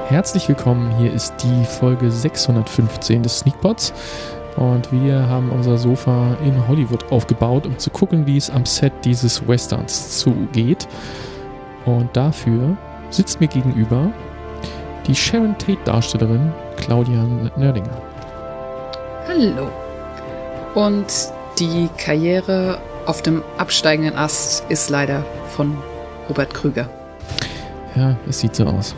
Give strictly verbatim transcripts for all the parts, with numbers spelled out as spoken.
Herzlich willkommen, hier ist die Folge sechshundertfünfzehn des Sneakpots und wir haben unser Sofa in Hollywood aufgebaut, um zu gucken, wie es am Set dieses Westerns zugeht. Und dafür sitzt mir gegenüber die Sharon Tate-Darstellerin Claudia Nördinger. Hallo. Und die Karriere auf dem absteigenden Ast ist leider von Robert Krüger. Ja, es sieht so aus.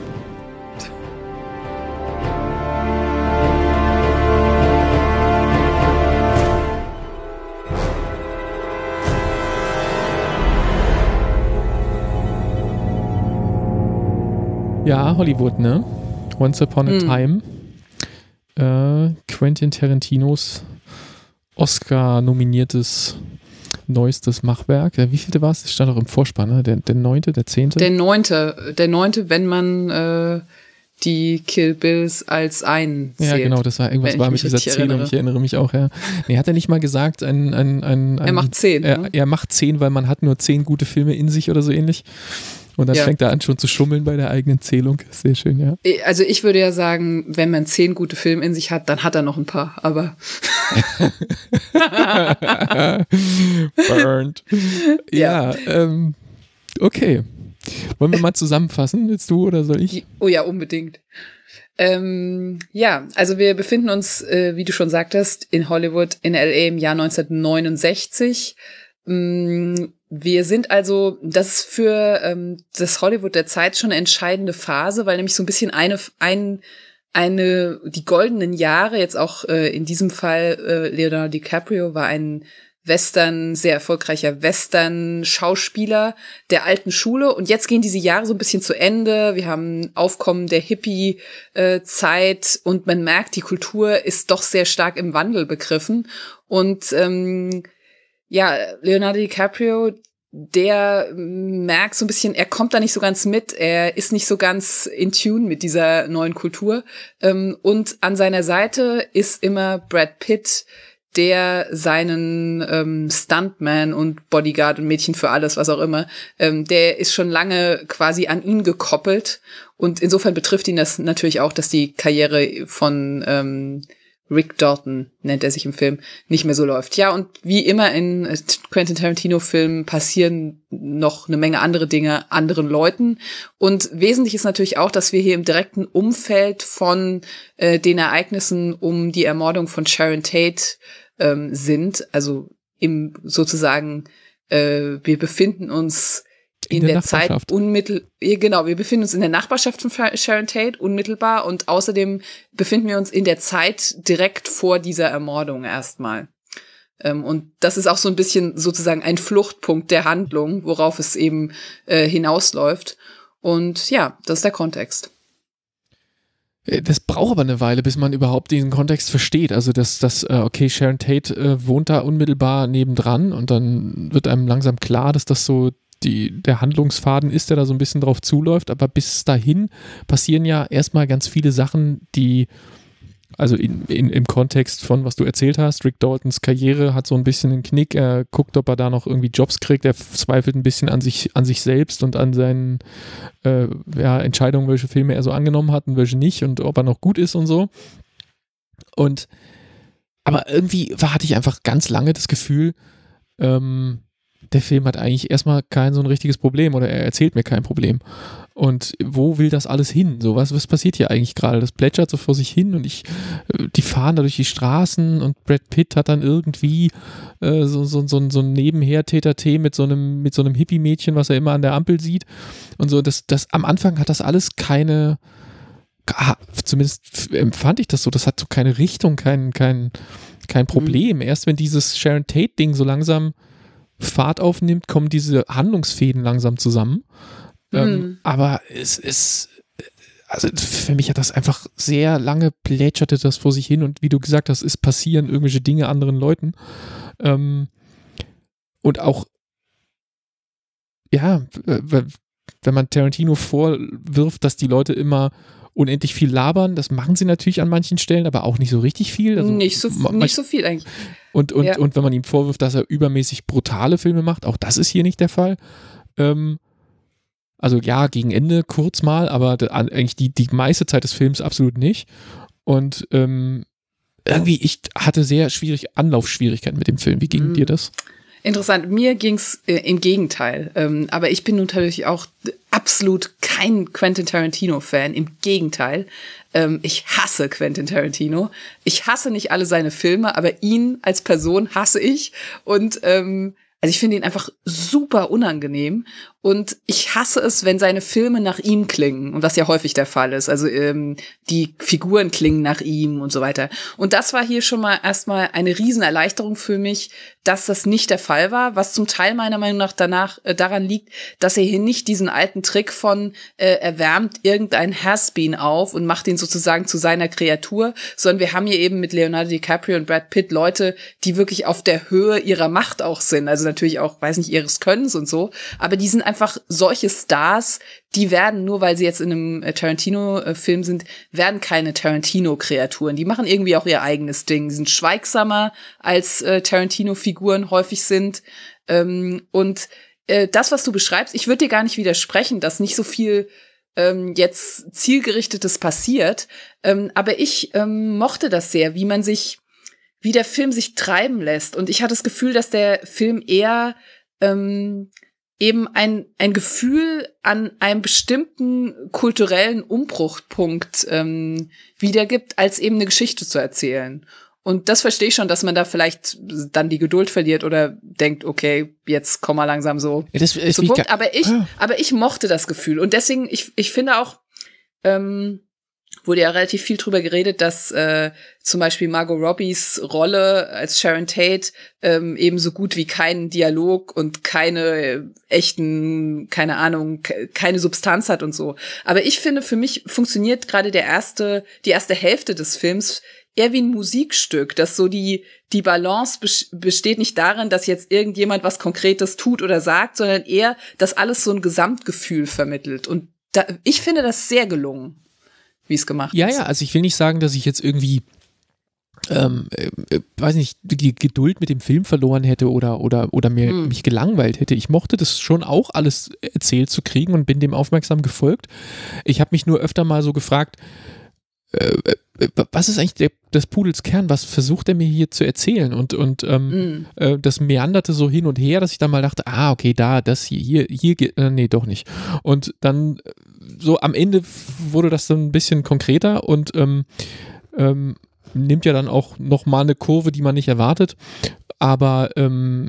Ja, Hollywood, ne? Once Upon a mm. Time. Äh, Quentin Tarantinos Oscar-nominiertes neuestes Machwerk. Wie vielte war es? Das stand auch im Vorspann, ne? Der, der neunte, der zehnte? Der neunte. Der neunte, wenn man äh, die Kill Bills als einen zählt. Ja, genau, das war irgendwas war mit dieser Zählung. Ich erinnere mich auch, ja. Nee, hat er nicht mal gesagt, ein, ein, ein, ein er macht zehn. Er, ne? er macht zehn, weil man hat nur zehn gute Filme in sich oder so ähnlich. Und dann ja. fängt er an schon zu schummeln bei der eigenen Zählung. Sehr schön, ja. Also ich würde ja sagen, wenn man zehn gute Filme in sich hat, dann hat er noch ein paar, aber Burned. Ja, ja ähm, okay. Wollen wir mal zusammenfassen? Willst du oder soll ich? Oh ja, unbedingt. Ähm, ja, also wir befinden uns, äh, wie du schon sagtest, in Hollywood in L A im Jahr neunzehnhundertneunundsechzig. Ähm, Wir sind also, das ist für ähm, das Hollywood der Zeit schon eine entscheidende Phase, weil nämlich so ein bisschen eine, ein, eine, die goldenen Jahre, jetzt auch äh, in diesem Fall äh, Leonardo DiCaprio war ein Western, sehr erfolgreicher Western-Schauspieler der alten Schule und jetzt gehen diese Jahre so ein bisschen zu Ende. Wir haben Aufkommen der Hippie-Zeit und man merkt, die Kultur ist doch sehr stark im Wandel begriffen und ähm, ja, Leonardo DiCaprio, der merkt so ein bisschen, er kommt da nicht so ganz mit, er ist nicht so ganz in Tune mit dieser neuen Kultur. Und an seiner Seite ist immer Brad Pitt, der seinen ähm, Stuntman und Bodyguard und Mädchen für alles, was auch immer, ähm, der ist schon lange quasi an ihn gekoppelt. Und insofern betrifft ihn das natürlich auch, dass die Karriere von ähm, Rick Dalton, nennt er sich im Film, nicht mehr so läuft. Ja, und wie immer in Quentin Tarantino-Filmen passieren noch eine Menge andere Dinge anderen Leuten. Und wesentlich ist natürlich auch, dass wir hier im direkten Umfeld von äh, den Ereignissen um die Ermordung von Sharon Tate ähm, sind. Also im sozusagen, äh, wir befinden uns in, in der, der Zeit unmittel, genau, wir befinden uns in der Nachbarschaft von Sharon Tate unmittelbar und außerdem befinden wir uns in der Zeit direkt vor dieser Ermordung erstmal. Ähm, und das ist auch so ein bisschen sozusagen ein Fluchtpunkt der Handlung, worauf es eben äh, hinausläuft. Und ja, das ist der Kontext. Das braucht aber eine Weile, bis man überhaupt diesen Kontext versteht. Also, dass, dass okay, Sharon Tate äh, wohnt da unmittelbar nebendran und dann wird einem langsam klar, dass das so Die, der Handlungsfaden ist, der da so ein bisschen drauf zuläuft, aber bis dahin passieren ja erstmal ganz viele Sachen, die, also in, in, im Kontext von, was du erzählt hast, Rick Daltons Karriere hat so ein bisschen einen Knick, er guckt, ob er da noch irgendwie Jobs kriegt, er zweifelt ein bisschen an sich, an sich selbst und an seinen äh, ja, Entscheidungen, welche Filme er so angenommen hat und welche nicht und ob er noch gut ist und so. Und aber irgendwie war, hatte ich einfach ganz lange das Gefühl, ähm, der Film hat eigentlich erstmal kein so ein richtiges Problem oder er erzählt mir kein Problem. Und wo will das alles hin? So, was, was passiert hier eigentlich gerade? Das plätschert so vor sich hin und ich, die fahren da durch die Straßen und Brad Pitt hat dann irgendwie äh, so, so, so, so ein Nebenher-Tete-a-Tete mit so einem, mit so einem Hippie-Mädchen, was er immer an der Ampel sieht. Und so, das, das, am Anfang hat das alles keine, zumindest empfand ich das so, das hat so keine Richtung, kein, kein, kein Problem. Mhm. Erst wenn dieses Sharon Tate-Ding so langsam Fahrt aufnimmt, kommen diese Handlungsfäden langsam zusammen. Mhm. Ähm, aber es ist, also für mich hat das einfach sehr lange plätscherte das vor sich hin und wie du gesagt hast, es passieren irgendwelche Dinge anderen Leuten. Ähm, und auch, ja, wenn man Tarantino vorwirft, dass die Leute immer unendlich viel labern, das machen sie natürlich an manchen Stellen, aber auch nicht so richtig viel. Also nicht, so, man, nicht so viel eigentlich. Und, und, ja. und wenn man ihm vorwirft, dass er übermäßig brutale Filme macht, auch das ist hier nicht der Fall. Ähm, Also ja, gegen Ende kurz mal, aber da, eigentlich die, die meiste Zeit des Films absolut nicht. Und ähm, irgendwie, ich hatte sehr schwierig, Anlaufschwierigkeiten mit dem Film. Wie ging mm. dir das? Interessant. Mir ging's äh, im Gegenteil. Ähm, aber ich bin natürlich auch absolut kein Quentin Tarantino-Fan. Im Gegenteil. Ähm, ich hasse Quentin Tarantino. Ich hasse nicht alle seine Filme, aber ihn als Person hasse ich. Und ähm, also ich finde ihn einfach super unangenehm. Und ich hasse es, wenn seine Filme nach ihm klingen. Und was ja häufig der Fall ist. Also ähm, die Figuren klingen nach ihm und so weiter. Und das war hier schon mal erstmal eine Riesenerleichterung für mich, dass das nicht der Fall war. Was zum Teil meiner Meinung nach danach äh, daran liegt, dass er hier nicht diesen alten Trick von äh, er wärmt irgendein Has-Been auf und macht ihn sozusagen zu seiner Kreatur. Sondern wir haben hier eben mit Leonardo DiCaprio und Brad Pitt Leute, die wirklich auf der Höhe ihrer Macht auch sind. Also natürlich auch, weiß nicht, ihres Könnens und so. Aber die sind einfach einfach solche Stars, die werden, nur weil sie jetzt in einem Tarantino-Film sind, werden keine Tarantino-Kreaturen. Die machen irgendwie auch ihr eigenes Ding. Die sind schweigsamer, als äh, Tarantino-Figuren häufig sind. Ähm, und äh, das, was du beschreibst, ich würde dir gar nicht widersprechen, dass nicht so viel ähm, jetzt Zielgerichtetes passiert. Ähm, aber ich ähm, mochte das sehr, wie man sich, wie der Film sich treiben lässt. Und ich hatte das Gefühl, dass der Film eher ähm, eben ein ein Gefühl an einem bestimmten kulturellen Umbruchpunkt ähm, wiedergibt, als eben eine Geschichte zu erzählen. Und das verstehe ich schon, dass man da vielleicht dann die Geduld verliert oder denkt, okay, jetzt komm mal langsam so ja, das, das zum Punkt. Aber ich, ah. aber ich mochte das Gefühl. Und deswegen, ich ich finde auch, ähm, wurde ja relativ viel drüber geredet, dass äh, zum Beispiel Margot Robbies Rolle als Sharon Tate ähm, eben so gut wie keinen Dialog und keine äh, echten, keine Ahnung, ke- keine Substanz hat und so. Aber ich finde, für mich funktioniert gerade der erste, die erste Hälfte des Films eher wie ein Musikstück, dass so die die Balance bes- besteht nicht darin, dass jetzt irgendjemand was Konkretes tut oder sagt, sondern eher, dass alles so ein Gesamtgefühl vermittelt. Und da, ich finde das sehr gelungen, wie es gemacht ja, ist. Ja, ja, also ich will nicht sagen, dass ich jetzt irgendwie, ähm, äh, weiß nicht, die Geduld mit dem Film verloren hätte oder, oder, oder mir, hm. mich gelangweilt hätte. Ich mochte das schon auch alles erzählt zu kriegen und bin dem aufmerksam gefolgt. Ich habe mich nur öfter mal so gefragt, äh, äh, was ist eigentlich der, des Pudels Kern? Was versucht er mir hier zu erzählen? Und, und ähm, mm. äh, das meanderte so hin und her, dass ich dann mal dachte, ah, okay, da, das hier, hier, hier geht, äh, nee, doch nicht. Und dann so am Ende wurde das dann ein bisschen konkreter und ähm, ähm, nimmt ja dann auch nochmal eine Kurve, die man nicht erwartet. Aber ähm,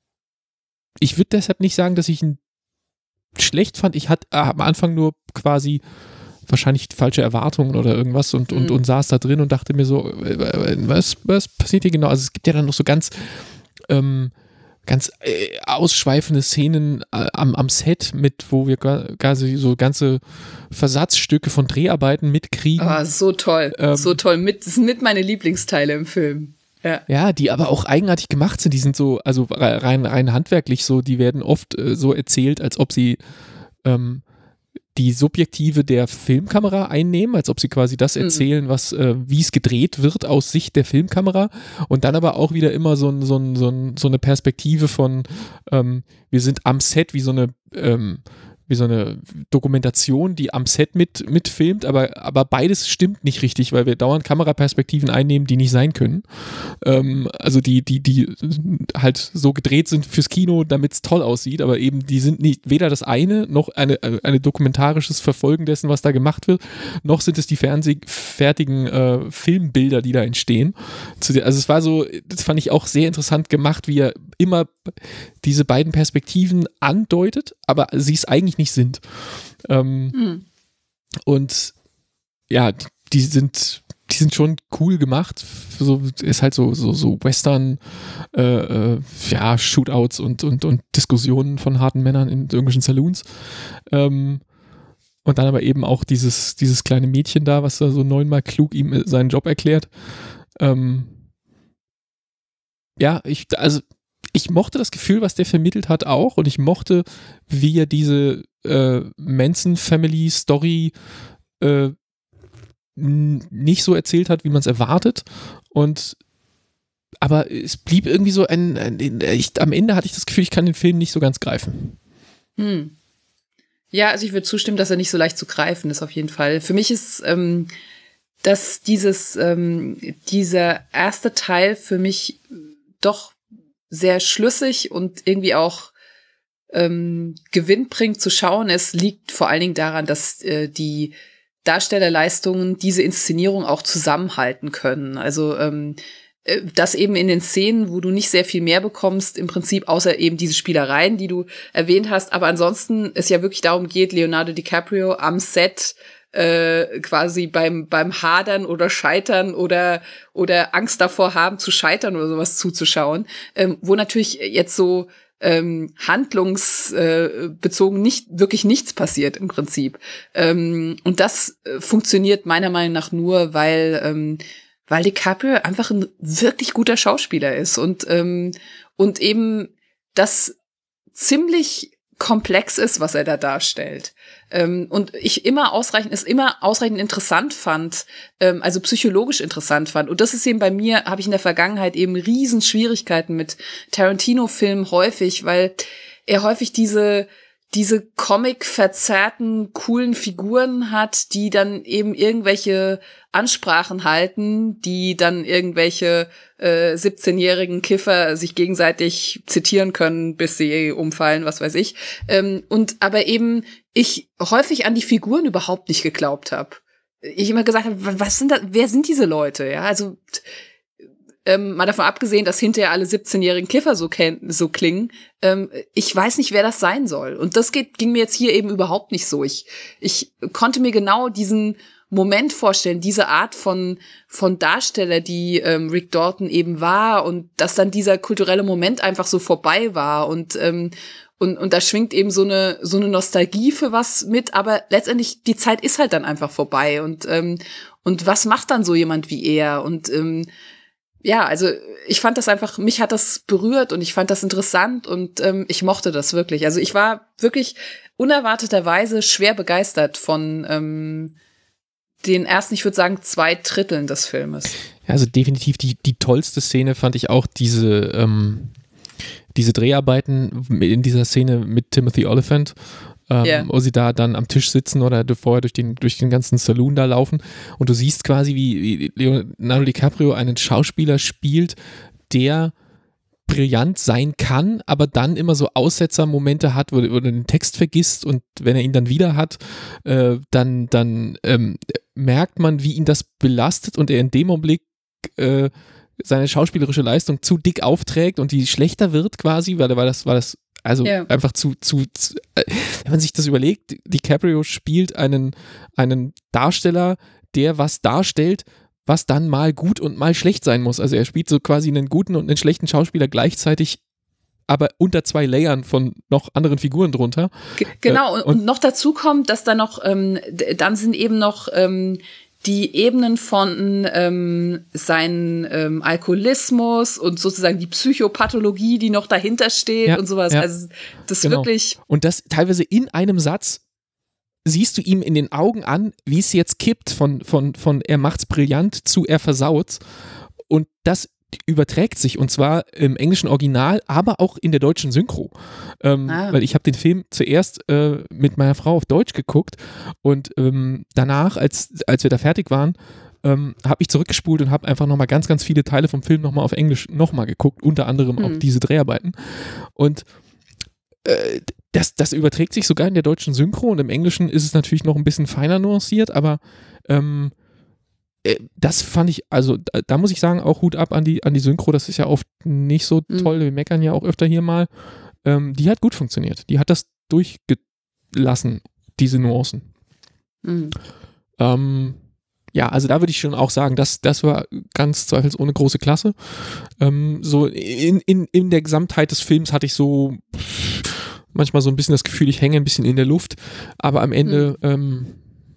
ich würde deshalb nicht sagen, dass ich ihn schlecht fand. Ich hatte am Anfang nur quasi wahrscheinlich falsche Erwartungen oder irgendwas und, und, mhm. und saß da drin und dachte mir so, was, was passiert hier genau? Also es gibt ja dann noch so ganz ähm, ganz äh, ausschweifende Szenen äh, am, am Set mit, wo wir quasi so ganze Versatzstücke von Dreharbeiten mitkriegen. Ah, so toll, ähm, so toll. Mit, das sind mit meine Lieblingsteile im Film. Ja. ja, die aber auch eigenartig gemacht sind. Die sind so, also rein, rein handwerklich so, die werden oft äh, so erzählt, als ob sie ähm, die Subjektive der Filmkamera einnehmen, als ob sie quasi das erzählen, was, äh, wie es gedreht wird aus Sicht der Filmkamera und dann aber auch wieder immer so, ein, so, ein, so, ein, so eine Perspektive von, ähm, wir sind am Set wie so eine, ähm, wie so eine Dokumentation, die am Set mit, mitfilmt, aber, aber beides stimmt nicht richtig, weil wir dauernd Kameraperspektiven einnehmen, die nicht sein können. Ähm, also die, die, die halt so gedreht sind fürs Kino, damit es toll aussieht, aber eben die sind nicht weder das eine, noch eine, eine dokumentarisches Verfolgen dessen, was da gemacht wird, noch sind es die fertigen äh, Filmbilder, die da entstehen. Also es war so, das fand ich auch sehr interessant gemacht, wie er immer diese beiden Perspektiven andeutet, aber sie es eigentlich nicht sind. Ähm, mhm. Und ja, die sind, die sind schon cool gemacht. So, ist halt so, so, so Western, äh, äh, ja, Shootouts und, und, und Diskussionen von harten Männern in irgendwelchen Saloons. Ähm, und dann aber eben auch dieses, dieses kleine Mädchen da, was da so neunmal klug ihm seinen Job erklärt. Ähm, ja, ich, also ich mochte das Gefühl, was der vermittelt hat auch und ich mochte, wie er diese äh, Manson-Family-Story äh, n- nicht so erzählt hat, wie man es erwartet und aber es blieb irgendwie so ein, ein ich, am Ende hatte ich das Gefühl, ich kann den Film nicht so ganz greifen. Hm. Ja, also ich würde zustimmen, dass er nicht so leicht zu greifen ist, auf jeden Fall. Für mich ist, ähm, dass dieses, ähm, dieser erste Teil für mich doch sehr schlüssig und irgendwie auch ähm, gewinnbringend zu schauen. Es liegt vor allen Dingen daran, dass äh, die Darstellerleistungen diese Inszenierung auch zusammenhalten können. Also ähm, das eben in den Szenen, wo du nicht sehr viel mehr bekommst, im Prinzip außer eben diese Spielereien, die du erwähnt hast. Aber ansonsten es ja wirklich darum geht, Leonardo DiCaprio am Set äh, quasi beim beim Hadern oder Scheitern oder oder Angst davor haben zu scheitern oder sowas zuzuschauen, ähm, wo natürlich jetzt so ähm, handlungsbezogen äh, nicht wirklich nichts passiert im Prinzip. Ähm, und das äh, funktioniert meiner Meinung nach nur, weil ähm, weil DiCaprio einfach ein wirklich guter Schauspieler ist und ähm, und eben das ziemlich komplex ist, was er da darstellt. Ähm, und ich immer ausreichend, es immer ausreichend interessant fand, ähm, also psychologisch interessant fand. Und das ist eben bei mir, habe ich in der Vergangenheit eben riesen Schwierigkeiten mit Tarantino-Filmen häufig, weil er häufig diese diese Comic-verzerrten, coolen Figuren hat, die dann eben irgendwelche Ansprachen halten, die dann irgendwelche äh, siebzehnjährigen Kiffer sich gegenseitig zitieren können, bis sie umfallen, was weiß ich. Ähm, und aber eben ich häufig an die Figuren überhaupt nicht geglaubt habe. Ich immer gesagt habe, was sind das, wer sind diese Leute? Ja, also Ähm, mal davon abgesehen, dass hinterher alle siebzehnjährigen Kiffer so, ken- so klingen, ähm, ich weiß nicht, wer das sein soll. Und das geht, ging mir jetzt hier eben überhaupt nicht so. Ich, ich konnte mir genau diesen Moment vorstellen, diese Art von, von Darsteller, die ähm, Rick Dalton eben war und dass dann dieser kulturelle Moment einfach so vorbei war und ähm, und, und da schwingt eben so eine, so eine Nostalgie für was mit, aber letztendlich die Zeit ist halt dann einfach vorbei und, ähm, und was macht dann so jemand wie er? Und, ähm, ja, also ich fand das einfach, mich hat das berührt und ich fand das interessant und ähm, ich mochte das wirklich. Also ich war wirklich unerwarteterweise schwer begeistert von ähm, den ersten, ich würde sagen, zwei Dritteln des Filmes. Ja, also definitiv die, die tollste Szene fand ich auch diese, ähm, diese Dreharbeiten in dieser Szene mit Timothy Olyphant. Ähm, yeah. Wo sie da dann am Tisch sitzen oder vorher durch den, durch den ganzen Saloon da laufen und du siehst quasi, wie, wie Leonardo DiCaprio einen Schauspieler spielt, der brillant sein kann, aber dann immer so Aussetzermomente hat, wo, wo er den Text vergisst und wenn er ihn dann wieder hat, äh, dann, dann ähm, merkt man, wie ihn das belastet und er in dem Augenblick äh, seine schauspielerische Leistung zu dick aufträgt und die schlechter wird quasi, weil, weil das war das Also ja. einfach zu, zu, zu, wenn man sich das überlegt, DiCaprio spielt einen, einen Darsteller, der was darstellt, was dann mal gut und mal schlecht sein muss. Also er spielt so quasi einen guten und einen schlechten Schauspieler gleichzeitig, aber unter zwei Layern von noch anderen Figuren drunter. G- genau, und, und noch dazu kommt, dass da noch, ähm, dann sind eben noch ähm, die Ebenen von ähm, seinem ähm, Alkoholismus und sozusagen die Psychopathologie, die noch dahinter steht ja, und sowas. Ja, also das genau. wirklich. Und das teilweise in einem Satz siehst du ihm in den Augen an, wie es jetzt kippt von, von, von er macht's brillant zu er versaut's. Und das überträgt sich und zwar im englischen Original, aber auch in der deutschen Synchro. Ähm, ah. Weil ich habe den Film zuerst äh, mit meiner Frau auf Deutsch geguckt und ähm, danach, als, als wir da fertig waren, ähm, habe ich zurückgespult und habe einfach nochmal ganz, ganz viele Teile vom Film nochmal auf Englisch nochmal geguckt, unter anderem hm. auch diese Dreharbeiten. Und äh, das, das überträgt sich sogar in der deutschen Synchro und im Englischen ist es natürlich noch ein bisschen feiner nuanciert, aber ähm, das fand ich, also da, da muss ich sagen, auch Hut ab an die, an die Synchro, das ist ja oft nicht so toll, mhm. wir meckern ja auch öfter hier mal. Ähm, die hat gut funktioniert, die hat das durchgelassen, diese Nuancen. Mhm. Ähm, ja, also da würde ich schon auch sagen, das, das war ganz zweifelsohne große Klasse. Ähm, so in, in, in der Gesamtheit des Films hatte ich so manchmal so ein bisschen das Gefühl, ich hänge ein bisschen in der Luft, aber am Ende mhm. ähm,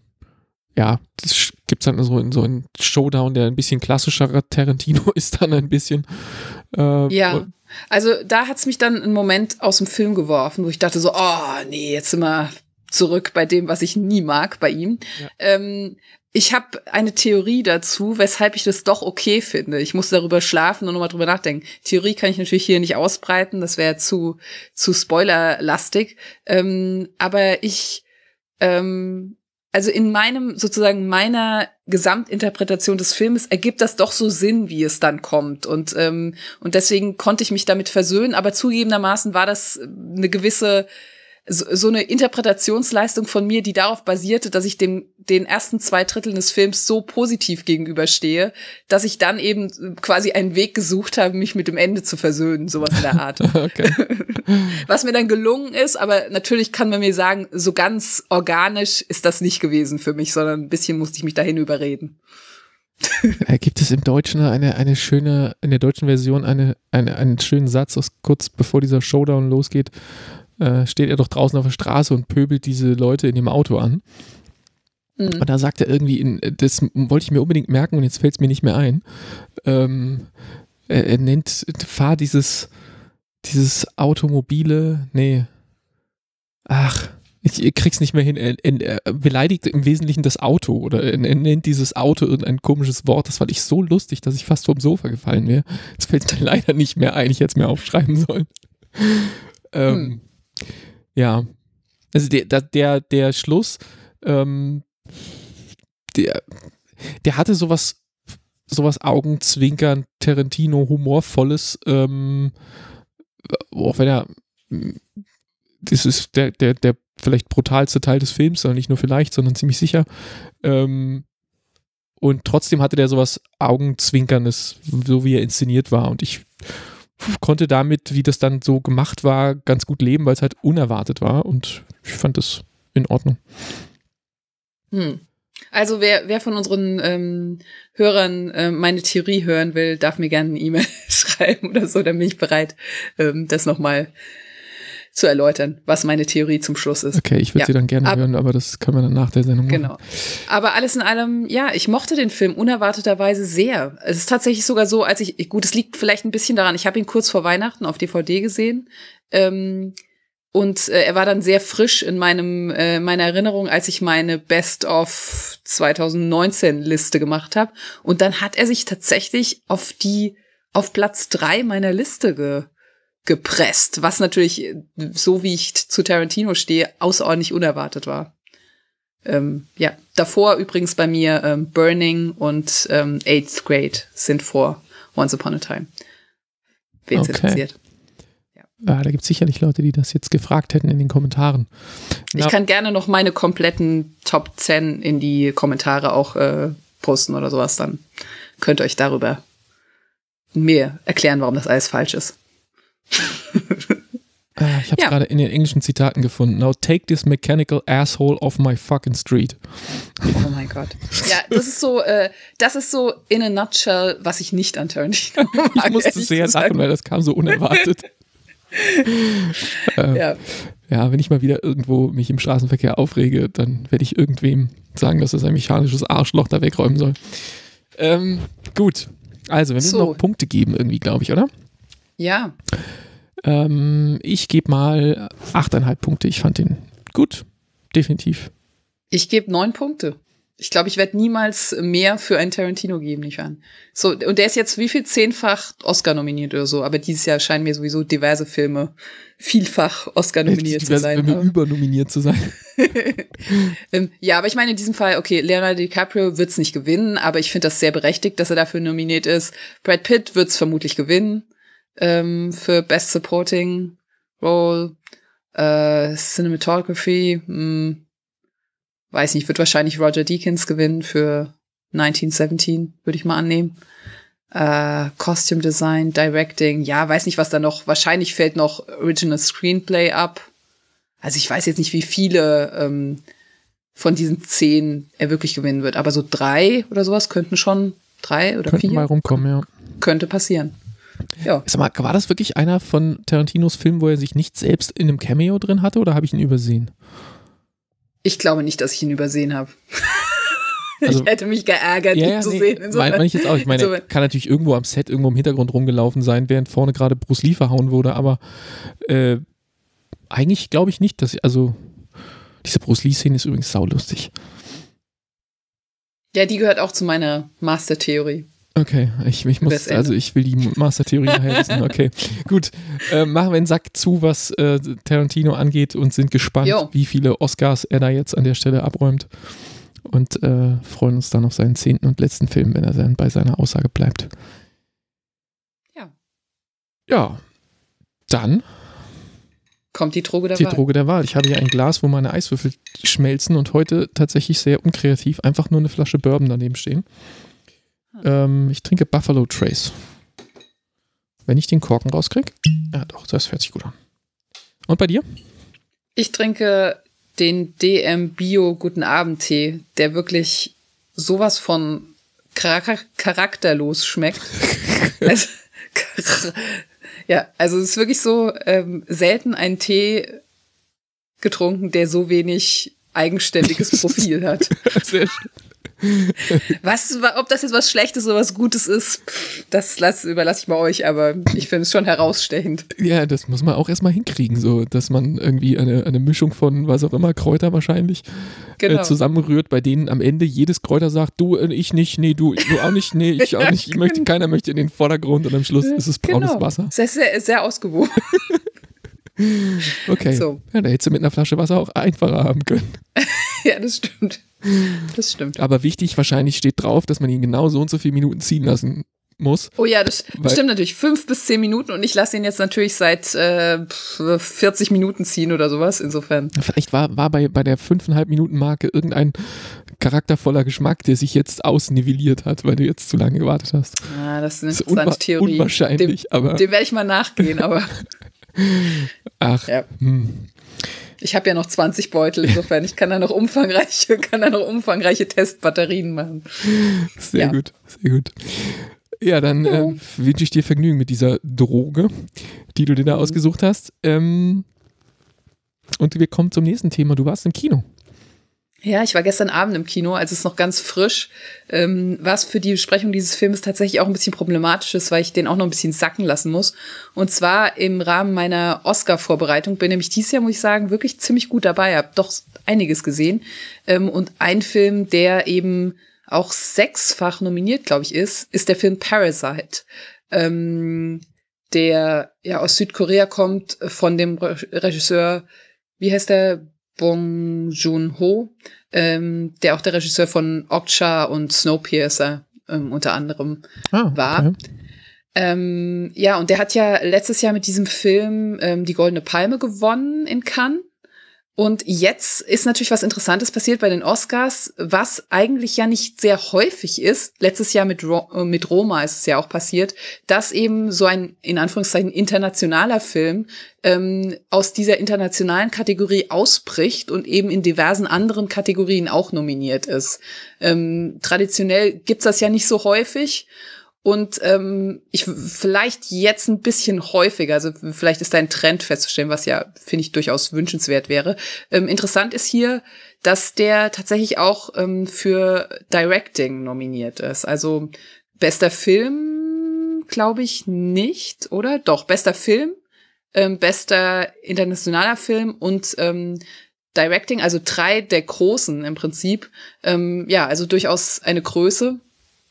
ja, das gibt es dann so in so einen Showdown, der ein bisschen klassischerer Tarantino ist dann ein bisschen. Äh, ja, also da hat es mich dann einen Moment aus dem Film geworfen, wo ich dachte so, oh nee, jetzt sind wir, zurück bei dem, was ich nie mag bei ihm. Ja. Ähm, ich habe eine Theorie dazu, weshalb ich das doch okay finde. Ich muss darüber schlafen und nochmal drüber nachdenken. Theorie kann ich natürlich hier nicht ausbreiten, das wäre zu zu spoilerlastig. Ähm, aber ich, ähm, also in meinem, sozusagen meiner Gesamtinterpretation des Filmes ergibt das doch so Sinn, wie es dann kommt. Und, ähm, und deswegen konnte ich mich damit versöhnen. Aber zugegebenermaßen war das eine gewisse so, so eine Interpretationsleistung von mir, die darauf basierte, dass ich dem den ersten zwei Dritteln des Films so positiv gegenüberstehe, dass ich dann eben quasi einen Weg gesucht habe, mich mit dem Ende zu versöhnen, sowas in der Art. Okay. Was mir dann gelungen ist, aber natürlich kann man mir sagen, so ganz organisch ist das nicht gewesen für mich, sondern ein bisschen musste ich mich dahin überreden. Gibt es im Deutschen eine, eine schöne, in der deutschen Version eine, eine, einen schönen Satz, aus kurz bevor dieser Showdown losgeht, äh, steht er doch draußen auf der Straße und pöbelt diese Leute in dem Auto an. Mhm. Und da sagt er irgendwie, in, das wollte ich mir unbedingt merken und jetzt fällt es mir nicht mehr ein, ähm, er, er nennt, fahr dieses, dieses automobile, nee, ach, ich, ich krieg's nicht mehr hin. Er, er, er beleidigt im Wesentlichen das Auto oder er, er nennt dieses Auto irgendein komisches Wort. Das fand ich so lustig, dass ich fast vom Sofa gefallen wäre. Das fällt mir leider nicht mehr ein. Ich hätte es mir aufschreiben sollen. ähm, hm. Ja. Also der, der, der Schluss, ähm, der, der hatte sowas, sowas Augenzwinkern, Tarantino, humorvolles, ähm, auch wenn er, das ist der, der, der vielleicht brutalste Teil des Films, sondern nicht nur vielleicht, sondern ziemlich sicher. Ähm, und trotzdem hatte der sowas Augenzwinkernes, so wie er inszeniert war. Und ich konnte damit, wie das dann so gemacht war, ganz gut leben, weil es halt unerwartet war. Und ich fand das in Ordnung. Hm. Also wer, wer von unseren ähm, Hörern äh, meine Theorie hören will, darf mir gerne eine E-Mail schreiben oder so, dann bin ich bereit, ähm, das nochmal zu erläutern, was meine Theorie zum Schluss ist. Okay, ich würde ja. sie dann gerne Ab- hören, aber das können wir dann nach der Sendung machen. Genau. Aber alles in allem, ja, ich mochte den Film unerwarteterweise sehr. Es ist tatsächlich sogar so, als ich, gut, es liegt vielleicht ein bisschen daran, ich habe ihn kurz vor Weihnachten auf D V D gesehen ähm, und äh, er war dann sehr frisch in meinem äh, meiner Erinnerung, als ich meine Best of zwanzig neunzehn Liste gemacht habe. Und dann hat er sich tatsächlich auf die auf Platz drei meiner Liste ge gepresst, was natürlich, so wie ich zu Tarantino stehe, außerordentlich unerwartet war. Ähm, ja, davor übrigens bei mir ähm, Burning und ähm, Eighth Grade sind vor Once Upon a Time. Wen es okay. interessiert. Ja. Ja, da gibt es sicherlich Leute, die das jetzt gefragt hätten in den Kommentaren. Ich Na, kann gerne noch meine kompletten Top zehn in die Kommentare auch äh, posten oder sowas, dann könnt ihr euch darüber mir erklären, warum das alles falsch ist. Ich habe es ja. gerade in den englischen Zitaten gefunden. Now take this mechanical asshole off my fucking street. Oh mein Gott. Ja, das ist so, äh, das ist so in a nutshell, was ich nicht an Tarantino mag. Ich musste sehr lachen, weil das kam so unerwartet. äh, ja. ja, wenn ich mal wieder irgendwo mich im Straßenverkehr aufrege, dann werde ich irgendwem sagen, dass das ein mechanisches Arschloch da wegräumen soll. Ähm, gut. Also, wir müssen so. noch Punkte geben irgendwie, glaube ich, oder? Ja. Ähm, ich gebe mal achteinhalb Punkte. Ich fand den gut. Definitiv. Ich gebe neun Punkte. Ich glaube, ich werde niemals mehr für einen Tarantino geben, nicht wahr? So, und der ist jetzt wie viel? Zehnfach Oscar nominiert oder so. Aber dieses Jahr scheinen mir sowieso diverse Filme vielfach Oscar nominiert zu sein. Filme übernominiert zu sein. ähm, ja, aber ich meine in diesem Fall, okay, Leonardo DiCaprio wird's nicht gewinnen, aber ich finde das sehr berechtigt, dass er dafür nominiert ist. Brad Pitt wird's vermutlich gewinnen. Ähm, für Best Supporting Role, äh, Cinematography, mh, weiß nicht, wird wahrscheinlich Roger Deakins gewinnen für neunzehn siebzehn, würde ich mal annehmen. Äh, Costume Design, Directing, ja, weiß nicht, was da noch, wahrscheinlich fällt noch Original Screenplay ab. Also ich weiß jetzt nicht, wie viele ähm, von diesen zehn er wirklich gewinnen wird, aber so drei oder sowas könnten schon, drei oder könnten vier. mal rumkommen, ja. Könnte passieren. Ja. Sag mal, war das wirklich einer von Tarantinos Filmen, wo er sich nicht selbst in einem Cameo drin hatte, oder habe ich ihn übersehen? Ich glaube nicht, dass ich ihn übersehen habe. Also, ich hätte mich geärgert, ja, ihn ja, zu nee, sehen. Meine mein ich jetzt auch. Ich meine, so, er kann natürlich irgendwo am Set, irgendwo im Hintergrund rumgelaufen sein, während vorne gerade Bruce Lee verhauen wurde, aber äh, eigentlich glaube ich nicht, dass ich, also Diese Bruce Lee-Szene ist übrigens saulustig. Ja, die gehört auch zu meiner Master-Theorie. Okay, ich, ich muss, also ich will die Master-Theorie nachher wissen. Okay, gut. Äh, machen wir einen Sack zu, was äh, Tarantino angeht und sind gespannt, jo. wie viele Oscars er da jetzt an der Stelle abräumt. Und äh, freuen uns dann auf seinen zehnten und letzten Film, wenn er dann bei seiner Aussage bleibt. Ja. Ja, dann kommt die Droge der die Wahl. Die Droge der Wahl. Ich habe hier ein Glas, wo meine Eiswürfel schmelzen und heute tatsächlich sehr unkreativ einfach nur eine Flasche Bourbon daneben stehen. Ähm, ich trinke Buffalo Trace. Wenn ich den Korken rauskriege. Ja, doch, das hört sich gut an. Und bei dir? Ich trinke den D M Bio Guten Abend Tee, der wirklich sowas von charak- charakterlos schmeckt. also, ja, also es ist wirklich so ähm, selten einen Tee getrunken, der so wenig eigenständiges Profil hat. Sehr schön. Was, ob das jetzt was Schlechtes oder was Gutes ist, das lass, überlasse ich mal euch, aber ich finde es schon herausstechend. Ja, das muss man auch erstmal hinkriegen, so, dass man irgendwie eine, eine Mischung von, was auch immer, Kräuter wahrscheinlich genau. äh, zusammenrührt, bei denen am Ende jedes Kräuter sagt, du, äh, ich nicht, nee, du, du auch nicht, nee, ich auch nicht, ich möchte, keiner möchte in den Vordergrund und am Schluss ist es braunes genau. Wasser. Das ist sehr, sehr ausgewogen. Okay, so. Ja, da hättest du mit einer Flasche Wasser auch einfacher haben können. Ja, das stimmt. Das stimmt. Aber wichtig, wahrscheinlich steht drauf, dass man ihn genau so und so viele Minuten ziehen lassen muss. Oh ja, das stimmt natürlich. Fünf bis zehn Minuten und ich lasse ihn jetzt natürlich seit äh, vierzig Minuten ziehen oder sowas. Insofern. Vielleicht war, war bei, bei der fünfeinhalb Minuten Marke irgendein charaktervoller Geschmack, der sich jetzt ausnivelliert hat, weil du jetzt zu lange gewartet hast. Ah, das ist eine interessante unwa- Theorie. Unwahrscheinlich, dem, aber. Dem werde ich mal nachgehen, aber. Ach. Ja. Hm. Ich habe ja noch zwanzig Beutel, insofern ich kann da noch umfangreiche, kann da noch umfangreiche Testbatterien machen. Sehr ja. gut, sehr gut. Ja, dann ja. äh, wünsche ich dir Vergnügen mit dieser Droge, die du dir da mhm. ausgesucht hast. Ähm, und wir kommen zum nächsten Thema. Du warst im Kino. Ja, ich war gestern Abend im Kino, also es ist noch ganz frisch. Ähm, was für die Besprechung dieses Films tatsächlich auch ein bisschen problematisch ist, weil ich den auch noch ein bisschen sacken lassen muss. Und zwar im Rahmen meiner Oscar-Vorbereitung bin nämlich dieses Jahr, muss ich sagen, wirklich ziemlich gut dabei. Hab doch einiges gesehen. Ähm, und ein Film, der eben auch sechsfach nominiert, glaube ich, ist, ist der Film Parasite. Ähm, der ja aus Südkorea kommt, von dem Re- Regisseur, wie heißt der? Bong Joon-ho, ähm, der auch der Regisseur von Okja und Snowpiercer ähm, unter anderem ah, war. Okay. Ähm, ja, und der hat ja letztes Jahr mit diesem Film ähm, die Goldene Palme gewonnen in Cannes. Und jetzt ist natürlich was Interessantes passiert bei den Oscars, was eigentlich ja nicht sehr häufig ist. Letztes Jahr mit, Ro- mit Roma ist es ja auch passiert, dass eben so ein, in Anführungszeichen, internationaler Film ähm, aus dieser internationalen Kategorie ausbricht und eben in diversen anderen Kategorien auch nominiert ist. Ähm, traditionell gibt's das ja nicht so häufig. Und ähm, ich vielleicht jetzt ein bisschen häufiger, also vielleicht ist da ein Trend festzustellen, was ja, finde ich, durchaus wünschenswert wäre. Ähm, interessant ist hier, dass der tatsächlich auch ähm, für Directing nominiert ist. Also bester Film, glaube ich, nicht, oder? Doch, bester Film, ähm, bester internationaler Film und ähm, Directing, also drei der Großen im Prinzip. Ähm, ja, also durchaus eine Größe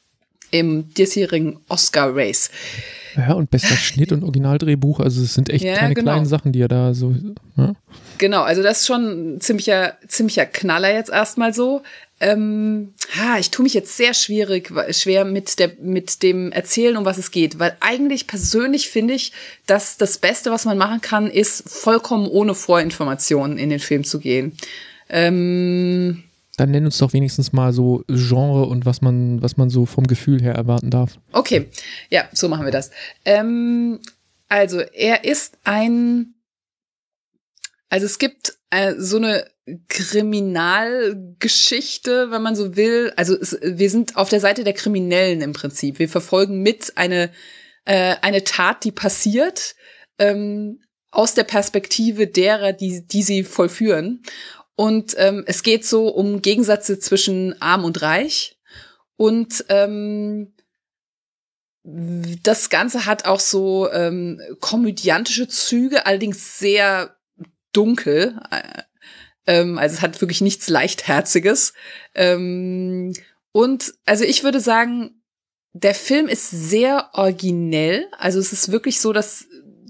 im diesjährigen Oscar-Race. Ja, und bester Schnitt und Originaldrehbuch, also es sind echt ja, keine genau. kleinen Sachen, die er da so, ja? Genau, also das ist schon ein ziemlicher, ziemlicher Knaller jetzt erstmal so. Ähm, ha, ich tue mich jetzt sehr schwierig, schwer mit der, mit dem Erzählen, um was es geht, weil eigentlich persönlich finde ich, dass das Beste, was man machen kann, ist vollkommen ohne Vorinformationen in den Film zu gehen. Ähm, Dann nenn uns doch wenigstens mal so Genre und was man, was man so vom Gefühl her erwarten darf. Okay, ja, so machen wir das. Ähm, also, er ist ein, also es gibt äh, so eine Kriminalgeschichte, wenn man so will. Also es, wir sind auf der Seite der Kriminellen im Prinzip. Wir verfolgen mit eine, äh, eine Tat, die passiert, ähm, aus der Perspektive derer, die, die sie vollführen. Und ähm, es geht so um Gegensätze zwischen arm und reich. Und ähm, das Ganze hat auch so ähm, komödiantische Züge, allerdings sehr dunkel. Ähm, also es hat wirklich nichts Leichtherziges. Ähm, und also ich würde sagen, der Film ist sehr originell. Also es ist wirklich so, dass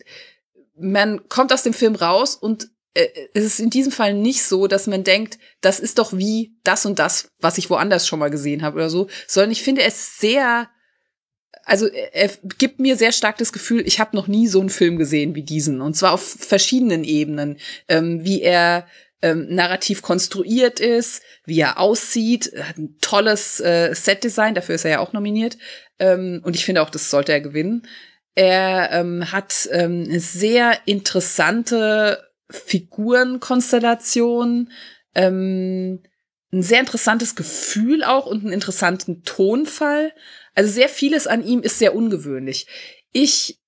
man kommt aus dem Film raus und äh, es ist in diesem Fall nicht so, dass man denkt, das ist doch wie das und das, was ich woanders schon mal gesehen habe oder so, sondern ich finde es sehr, also er gibt mir sehr stark das Gefühl, ich habe noch nie so einen Film gesehen wie diesen. Und zwar auf verschiedenen Ebenen, ähm, wie er ähm, narrativ konstruiert ist, wie er aussieht, er hat ein tolles äh, Setdesign, dafür ist er ja auch nominiert. Ähm, und ich finde auch, das sollte er gewinnen. Er ähm, hat ähm, eine sehr interessante Figurenkonstellation, ähm, ein sehr interessantes Gefühl auch und einen interessanten Tonfall. Also sehr vieles an ihm ist sehr ungewöhnlich. Ich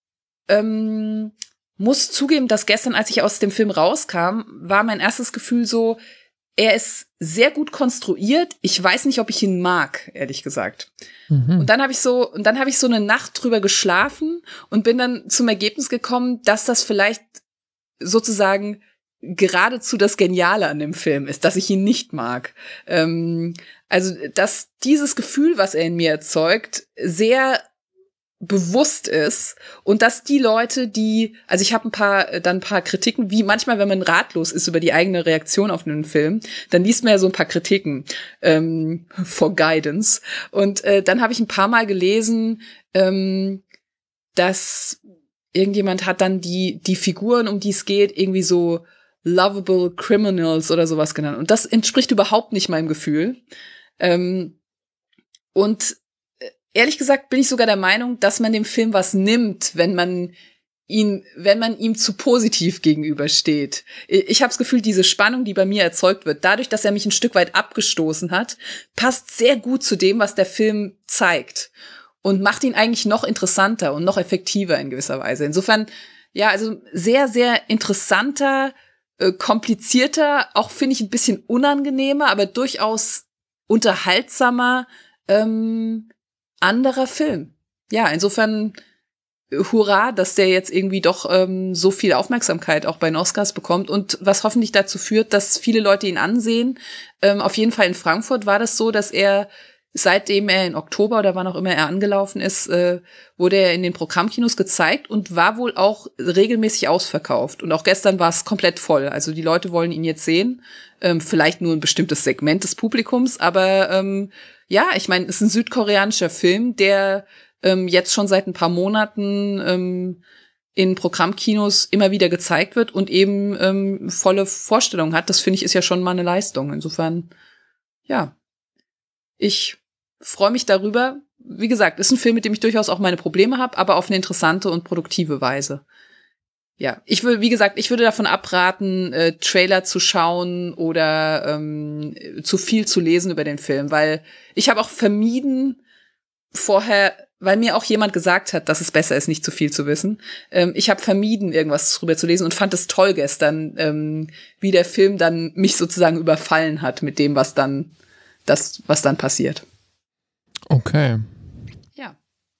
ähm, muss zugeben, dass gestern, als ich aus dem Film rauskam, war mein erstes Gefühl so, er ist sehr gut konstruiert. Ich weiß nicht, ob ich ihn mag, ehrlich gesagt. Mhm. Und dann habe ich so, und dann habe ich so eine Nacht drüber geschlafen und bin dann zum Ergebnis gekommen, dass das vielleicht sozusagen geradezu das Geniale an dem Film ist, dass ich ihn nicht mag. Ähm, also, dass dieses Gefühl, was er in mir erzeugt, sehr bewusst ist und dass die Leute, die, also ich habe ein paar, dann ein paar Kritiken, wie manchmal, wenn man ratlos ist über die eigene Reaktion auf einen Film, dann liest man ja so ein paar Kritiken ähm, for Guidance und äh, dann habe ich ein paar Mal gelesen, ähm, dass irgendjemand hat dann die die Figuren, um die es geht, irgendwie so lovable criminals oder sowas genannt und das entspricht überhaupt nicht meinem Gefühl ähm, und ehrlich gesagt bin ich sogar der Meinung, dass man dem Film was nimmt, wenn man ihn, wenn man ihm zu positiv gegenübersteht. Ich habe das Gefühl, diese Spannung, die bei mir erzeugt wird, dadurch, dass er mich ein Stück weit abgestoßen hat, passt sehr gut zu dem, was der Film zeigt und macht ihn eigentlich noch interessanter und noch effektiver in gewisser Weise. Insofern, ja, also sehr, sehr interessanter, äh, komplizierter, auch finde ich ein bisschen unangenehmer, aber durchaus unterhaltsamer, ähm, anderer Film. Ja, insofern hurra, dass der jetzt irgendwie doch ähm, so viel Aufmerksamkeit auch bei den Oscars bekommt und was hoffentlich dazu führt, dass viele Leute ihn ansehen. Ähm, auf jeden Fall in Frankfurt war das so, dass er, seitdem er in Oktober oder wann auch immer er angelaufen ist, äh, wurde er in den Programmkinos gezeigt und war wohl auch regelmäßig ausverkauft. Und auch gestern war es komplett voll. Also die Leute wollen ihn jetzt sehen. Ähm, vielleicht nur ein bestimmtes Segment des Publikums, aber ähm, ja, ich meine, es ist ein südkoreanischer Film, der ähm, jetzt schon seit ein paar Monaten ähm, in Programmkinos immer wieder gezeigt wird und eben ähm, volle Vorstellungen hat. Das finde ich ist ja schon mal eine Leistung. Insofern, ja, ich freue mich darüber. Wie gesagt, ist ein Film, mit dem ich durchaus auch meine Probleme habe, aber auf eine interessante und produktive Weise. Ja, ich würde, wie gesagt, ich würde davon abraten, äh, Trailer zu schauen oder ähm, zu viel zu lesen über den Film, weil ich habe auch vermieden vorher, weil mir auch jemand gesagt hat, dass es besser ist, nicht zu viel zu wissen. Ähm, ich habe vermieden, irgendwas drüber zu lesen und fand es toll gestern, ähm, wie der Film dann mich sozusagen überfallen hat mit dem, was dann, das, was dann passiert. Okay. Ja.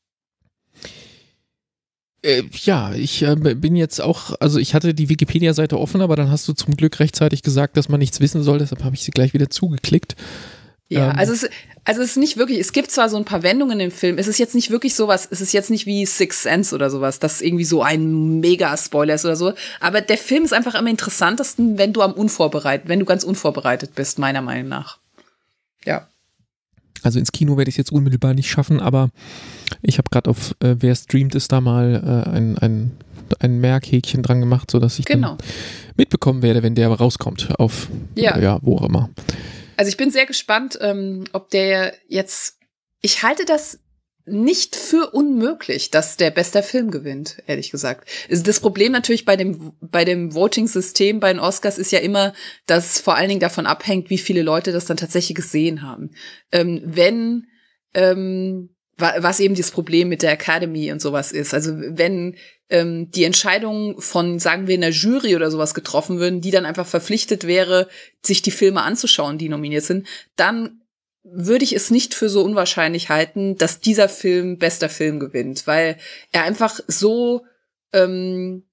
Äh, ja, ich äh, bin jetzt auch, also ich hatte die Wikipedia-Seite offen, aber dann hast du zum Glück rechtzeitig gesagt, dass man nichts wissen soll, deshalb habe ich sie gleich wieder zugeklickt. Ja, ähm. also es, also es ist nicht wirklich, es gibt zwar so ein paar Wendungen im Film, es ist jetzt nicht wirklich sowas, es ist jetzt nicht wie Sixth Sense oder sowas, das irgendwie so ein Mega-Spoiler ist oder so, aber der Film ist einfach am interessantesten, wenn du am unvorbereitet, wenn du ganz unvorbereitet bist, meiner Meinung nach. Ja. Also ins Kino werde ich es jetzt unmittelbar nicht schaffen, aber ich habe gerade auf äh, Wer streamt ist da mal äh, ein, ein, ein Merkhäkchen dran gemacht, sodass ich genau. dann mitbekommen werde, wenn der rauskommt auf, ja, äh, ja wo auch immer. Also ich bin sehr gespannt, ähm, ob der jetzt, ich halte das nicht für unmöglich, dass der bester Film gewinnt, ehrlich gesagt. Das Problem natürlich bei dem, bei dem Voting-System bei den Oscars ist ja immer, dass es vor allen Dingen davon abhängt, wie viele Leute das dann tatsächlich gesehen haben. Ähm, wenn, ähm, was eben das Problem mit der Academy und sowas ist. Also wenn ähm, die Entscheidungen von, sagen wir, einer Jury oder sowas getroffen würden, die dann einfach verpflichtet wäre, sich die Filme anzuschauen, die nominiert sind, dann würde ich es nicht für so unwahrscheinlich halten, dass dieser Film bester Film gewinnt, weil er einfach so ähm,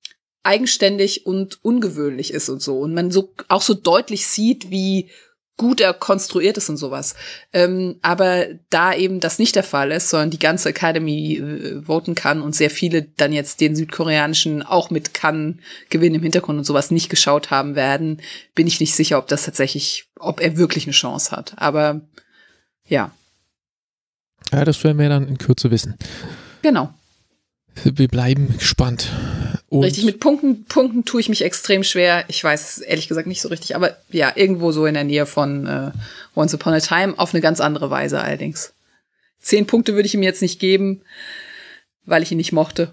eigenständig und ungewöhnlich ist und so. Und man so auch so deutlich sieht, wie gut er konstruiert ist und sowas. Ähm, aber da eben das nicht der Fall ist, sondern die ganze Academy äh, voten kann und sehr viele dann jetzt den südkoreanischen auch mit Cannes-Gewinn im Hintergrund und sowas nicht geschaut haben werden, bin ich nicht sicher, ob das tatsächlich, ob er wirklich eine Chance hat. Aber ja. Ja, das werden wir dann in Kürze wissen. Genau. Wir bleiben gespannt. Und richtig, mit Punkten, Punkten tue ich mich extrem schwer. Ich weiß es ehrlich gesagt nicht so richtig, aber ja, irgendwo so in der Nähe von äh, Once Upon a Time, auf eine ganz andere Weise allerdings. Zehn Punkte würde ich ihm jetzt nicht geben, weil ich ihn nicht mochte.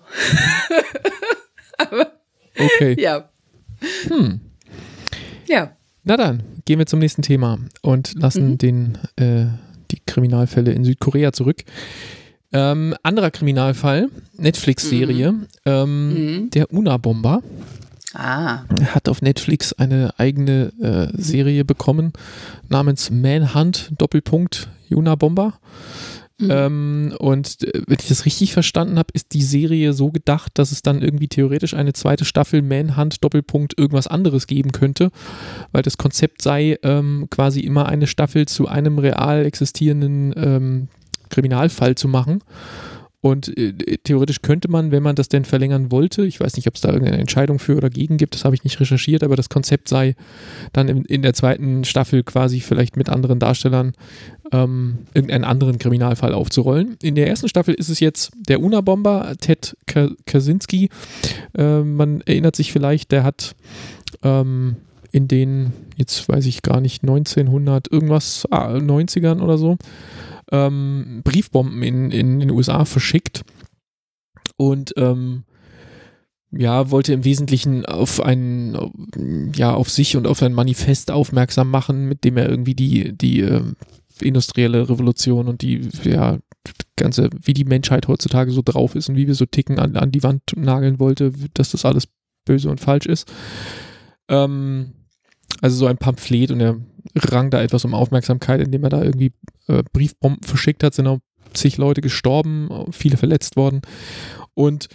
Aber okay. Ja. Hm. Ja. Na dann, gehen wir zum nächsten Thema und lassen mhm. den, äh, die Kriminalfälle in Südkorea zurück. Ähm, anderer Kriminalfall, Netflix-Serie, mhm. Ähm, mhm. der Unabomber. Ah. Hat auf Netflix eine eigene äh, Serie bekommen, namens Manhunt, Doppelpunkt, Unabomber. Mhm. Ähm, und äh, wenn ich das richtig verstanden habe, ist die Serie so gedacht, dass es dann irgendwie theoretisch eine zweite Staffel Manhunt, Doppelpunkt, irgendwas anderes geben könnte, weil das Konzept sei, ähm, quasi immer eine Staffel zu einem real existierenden ähm, Kriminalfall zu machen. Und äh, theoretisch könnte man, wenn man das denn verlängern wollte, ich weiß nicht, ob es da irgendeine Entscheidung für oder gegen gibt, das habe ich nicht recherchiert, aber das Konzept sei dann in, in der zweiten Staffel quasi vielleicht mit anderen Darstellern ähm, irgendeinen anderen Kriminalfall aufzurollen. In der ersten Staffel ist es jetzt der Unabomber, Ted Kaczynski. Äh, man erinnert sich vielleicht, der hat ähm, in den, jetzt weiß ich gar nicht, neunzehnhundert irgendwas, ah, neunzigern oder so, Ähm, Briefbomben in, in, in den U S A verschickt und ähm, ja, wollte im Wesentlichen auf ein, ja, auf sich und auf ein Manifest aufmerksam machen, mit dem er irgendwie die, die äh, industrielle Revolution und die, ja, ganze, wie die Menschheit heutzutage so drauf ist und wie wir so ticken, an, an die Wand nageln wollte, dass das alles böse und falsch ist. Ähm, also so ein Pamphlet, und er rang da etwas um Aufmerksamkeit, indem er da irgendwie äh, Briefbomben verschickt hat, sind auch zig Leute gestorben, viele verletzt worden. Und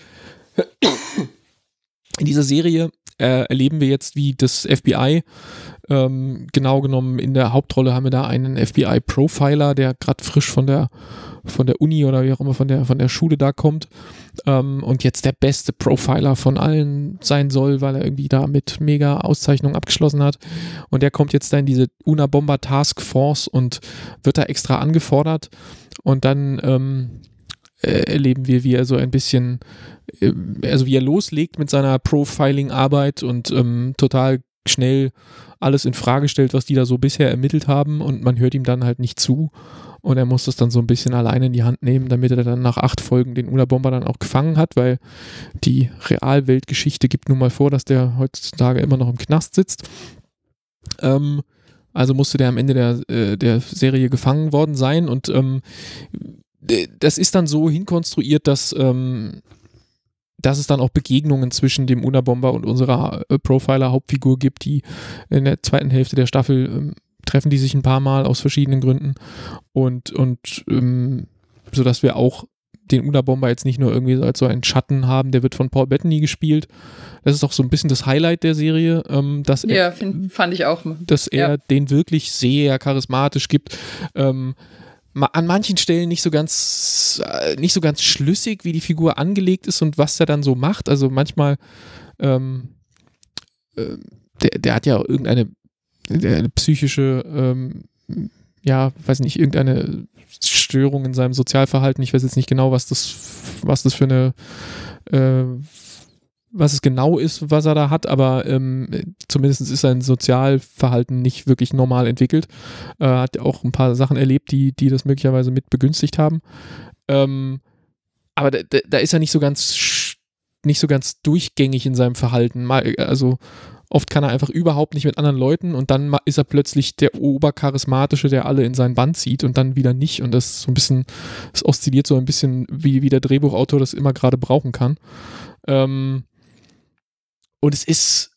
in dieser Serie äh, erleben wir jetzt, wie das F B I, ähm, genau genommen in der Hauptrolle haben wir da einen F B I-Profiler, der gerade frisch von der von der Uni oder wie auch immer von der von der Schule da kommt, ähm, und jetzt der beste Profiler von allen sein soll, weil er irgendwie da mit mega Auszeichnung abgeschlossen hat. Und der kommt jetzt da in diese Unabomber Task Force und wird da extra angefordert. Und dann ähm, äh, erleben wir, wie er so ein bisschen, äh, also wie er loslegt mit seiner Profiling-Arbeit und ähm, total schnell alles in Frage stellt, was die da so bisher ermittelt haben, und man hört ihm dann halt nicht zu. Und er muss das dann so ein bisschen alleine in die Hand nehmen, damit er dann nach acht Folgen den Unabomber dann auch gefangen hat, weil die Realweltgeschichte gibt nun mal vor, dass der heutzutage immer noch im Knast sitzt. Ähm, also musste der am Ende der, äh, der Serie gefangen worden sein, und ähm, das ist dann so hinkonstruiert, dass, ähm, dass es dann auch Begegnungen zwischen dem Unabomber und unserer äh, Profiler-Hauptfigur gibt, die in der zweiten Hälfte der Staffel ähm, treffen die sich ein paar Mal aus verschiedenen Gründen, und, und ähm, sodass wir auch den Unabomber jetzt nicht nur irgendwie als so einen Schatten haben, der wird von Paul Bettany gespielt. Das ist auch so ein bisschen das Highlight der Serie, ähm, dass ja, er, find, fand ich auch. dass er ja. den wirklich sehr charismatisch gibt. Ähm, an manchen Stellen nicht so ganz äh, nicht so ganz schlüssig, wie die Figur angelegt ist und was er dann so macht. Also manchmal ähm, äh, der, der hat ja irgendeine eine psychische, ähm, ja, weiß nicht, irgendeine Störung in seinem Sozialverhalten. Ich weiß jetzt nicht genau, was das, was das für eine, äh, was es genau ist, was er da hat, aber ähm, zumindest ist sein Sozialverhalten nicht wirklich normal entwickelt. Er äh, hat auch ein paar Sachen erlebt, die, die das möglicherweise mit begünstigt haben. Ähm, aber da, da ist er nicht so ganz, nicht so ganz durchgängig in seinem Verhalten. Mal, also oft kann er einfach überhaupt nicht mit anderen Leuten, und dann ist er plötzlich der Obercharismatische, der alle in seinen Bann zieht, und dann wieder nicht. Und das ist so ein bisschen, es oszilliert so ein bisschen, wie, wie der Drehbuchautor das immer gerade brauchen kann. Ähm, und es ist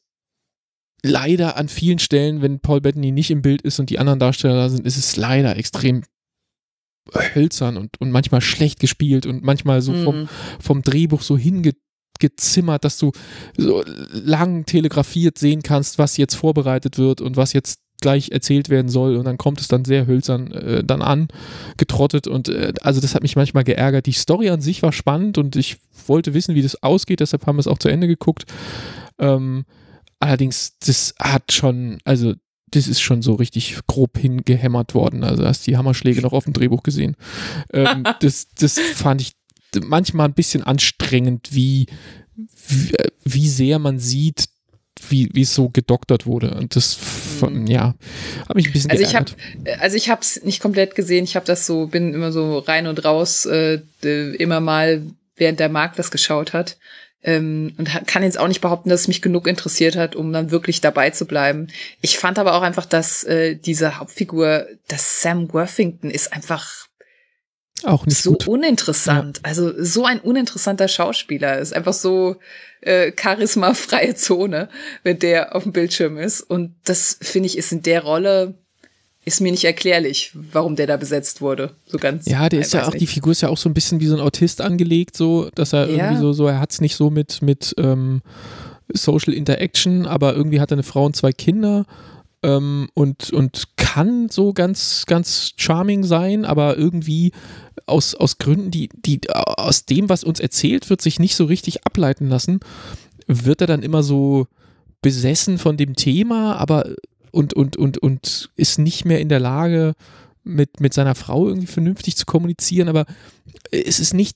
leider an vielen Stellen, wenn Paul Bettany nicht im Bild ist und die anderen Darsteller da sind, ist es leider extrem hölzern und, und manchmal schlecht gespielt und manchmal so vom, vom Drehbuch so hinge abgezimmert, dass du so lang telegrafiert sehen kannst, was jetzt vorbereitet wird und was jetzt gleich erzählt werden soll und dann kommt es dann sehr hölzern äh, dann an, getrottet und äh, also das hat mich manchmal geärgert. Die Story an sich war spannend und ich wollte wissen, wie das ausgeht, deshalb haben wir es auch zu Ende geguckt. Ähm, allerdings, das hat schon, also das ist schon so richtig grob hingehämmert worden, also hast die Hammerschläge noch auf dem Drehbuch gesehen. Ähm, das, das fand ich manchmal ein bisschen anstrengend, wie, wie, wie sehr man sieht, wie wie es so gedoktert wurde und das von, ja, habe mich ein bisschen also geärgert. Ich hab, also ich habe es nicht komplett gesehen, ich habe das so, bin immer so rein und raus, äh, immer mal, während der Marc das geschaut hat ähm, und kann jetzt auch nicht behaupten, dass es mich genug interessiert hat, um dann wirklich dabei zu bleiben. Ich fand aber auch einfach, dass äh, diese Hauptfigur, das Sam Worthington ist einfach auch nicht so gut. uninteressant. Ja. Also so ein uninteressanter Schauspieler. Ist einfach so äh, charismafreie Zone, wenn der auf dem Bildschirm ist. Und das, finde ich, ist in der Rolle, ist mir nicht erklärlich, warum der da besetzt wurde. So ganz. Ja, der ist ja auch, nicht. Die Figur ist ja auch so ein bisschen wie so ein Autist angelegt, so, dass er ja. irgendwie so, so, er hat es nicht so mit, mit ähm, Social Interaction, aber irgendwie hat er eine Frau und zwei Kinder. Ähm, und, und kann so ganz, ganz charming sein, aber irgendwie aus, aus Gründen, die, die aus dem, was uns erzählt wird, sich nicht so richtig ableiten lassen, wird er dann immer so besessen von dem Thema, aber und, und, und, und ist nicht mehr in der Lage, mit, mit seiner Frau irgendwie vernünftig zu kommunizieren, aber es ist nicht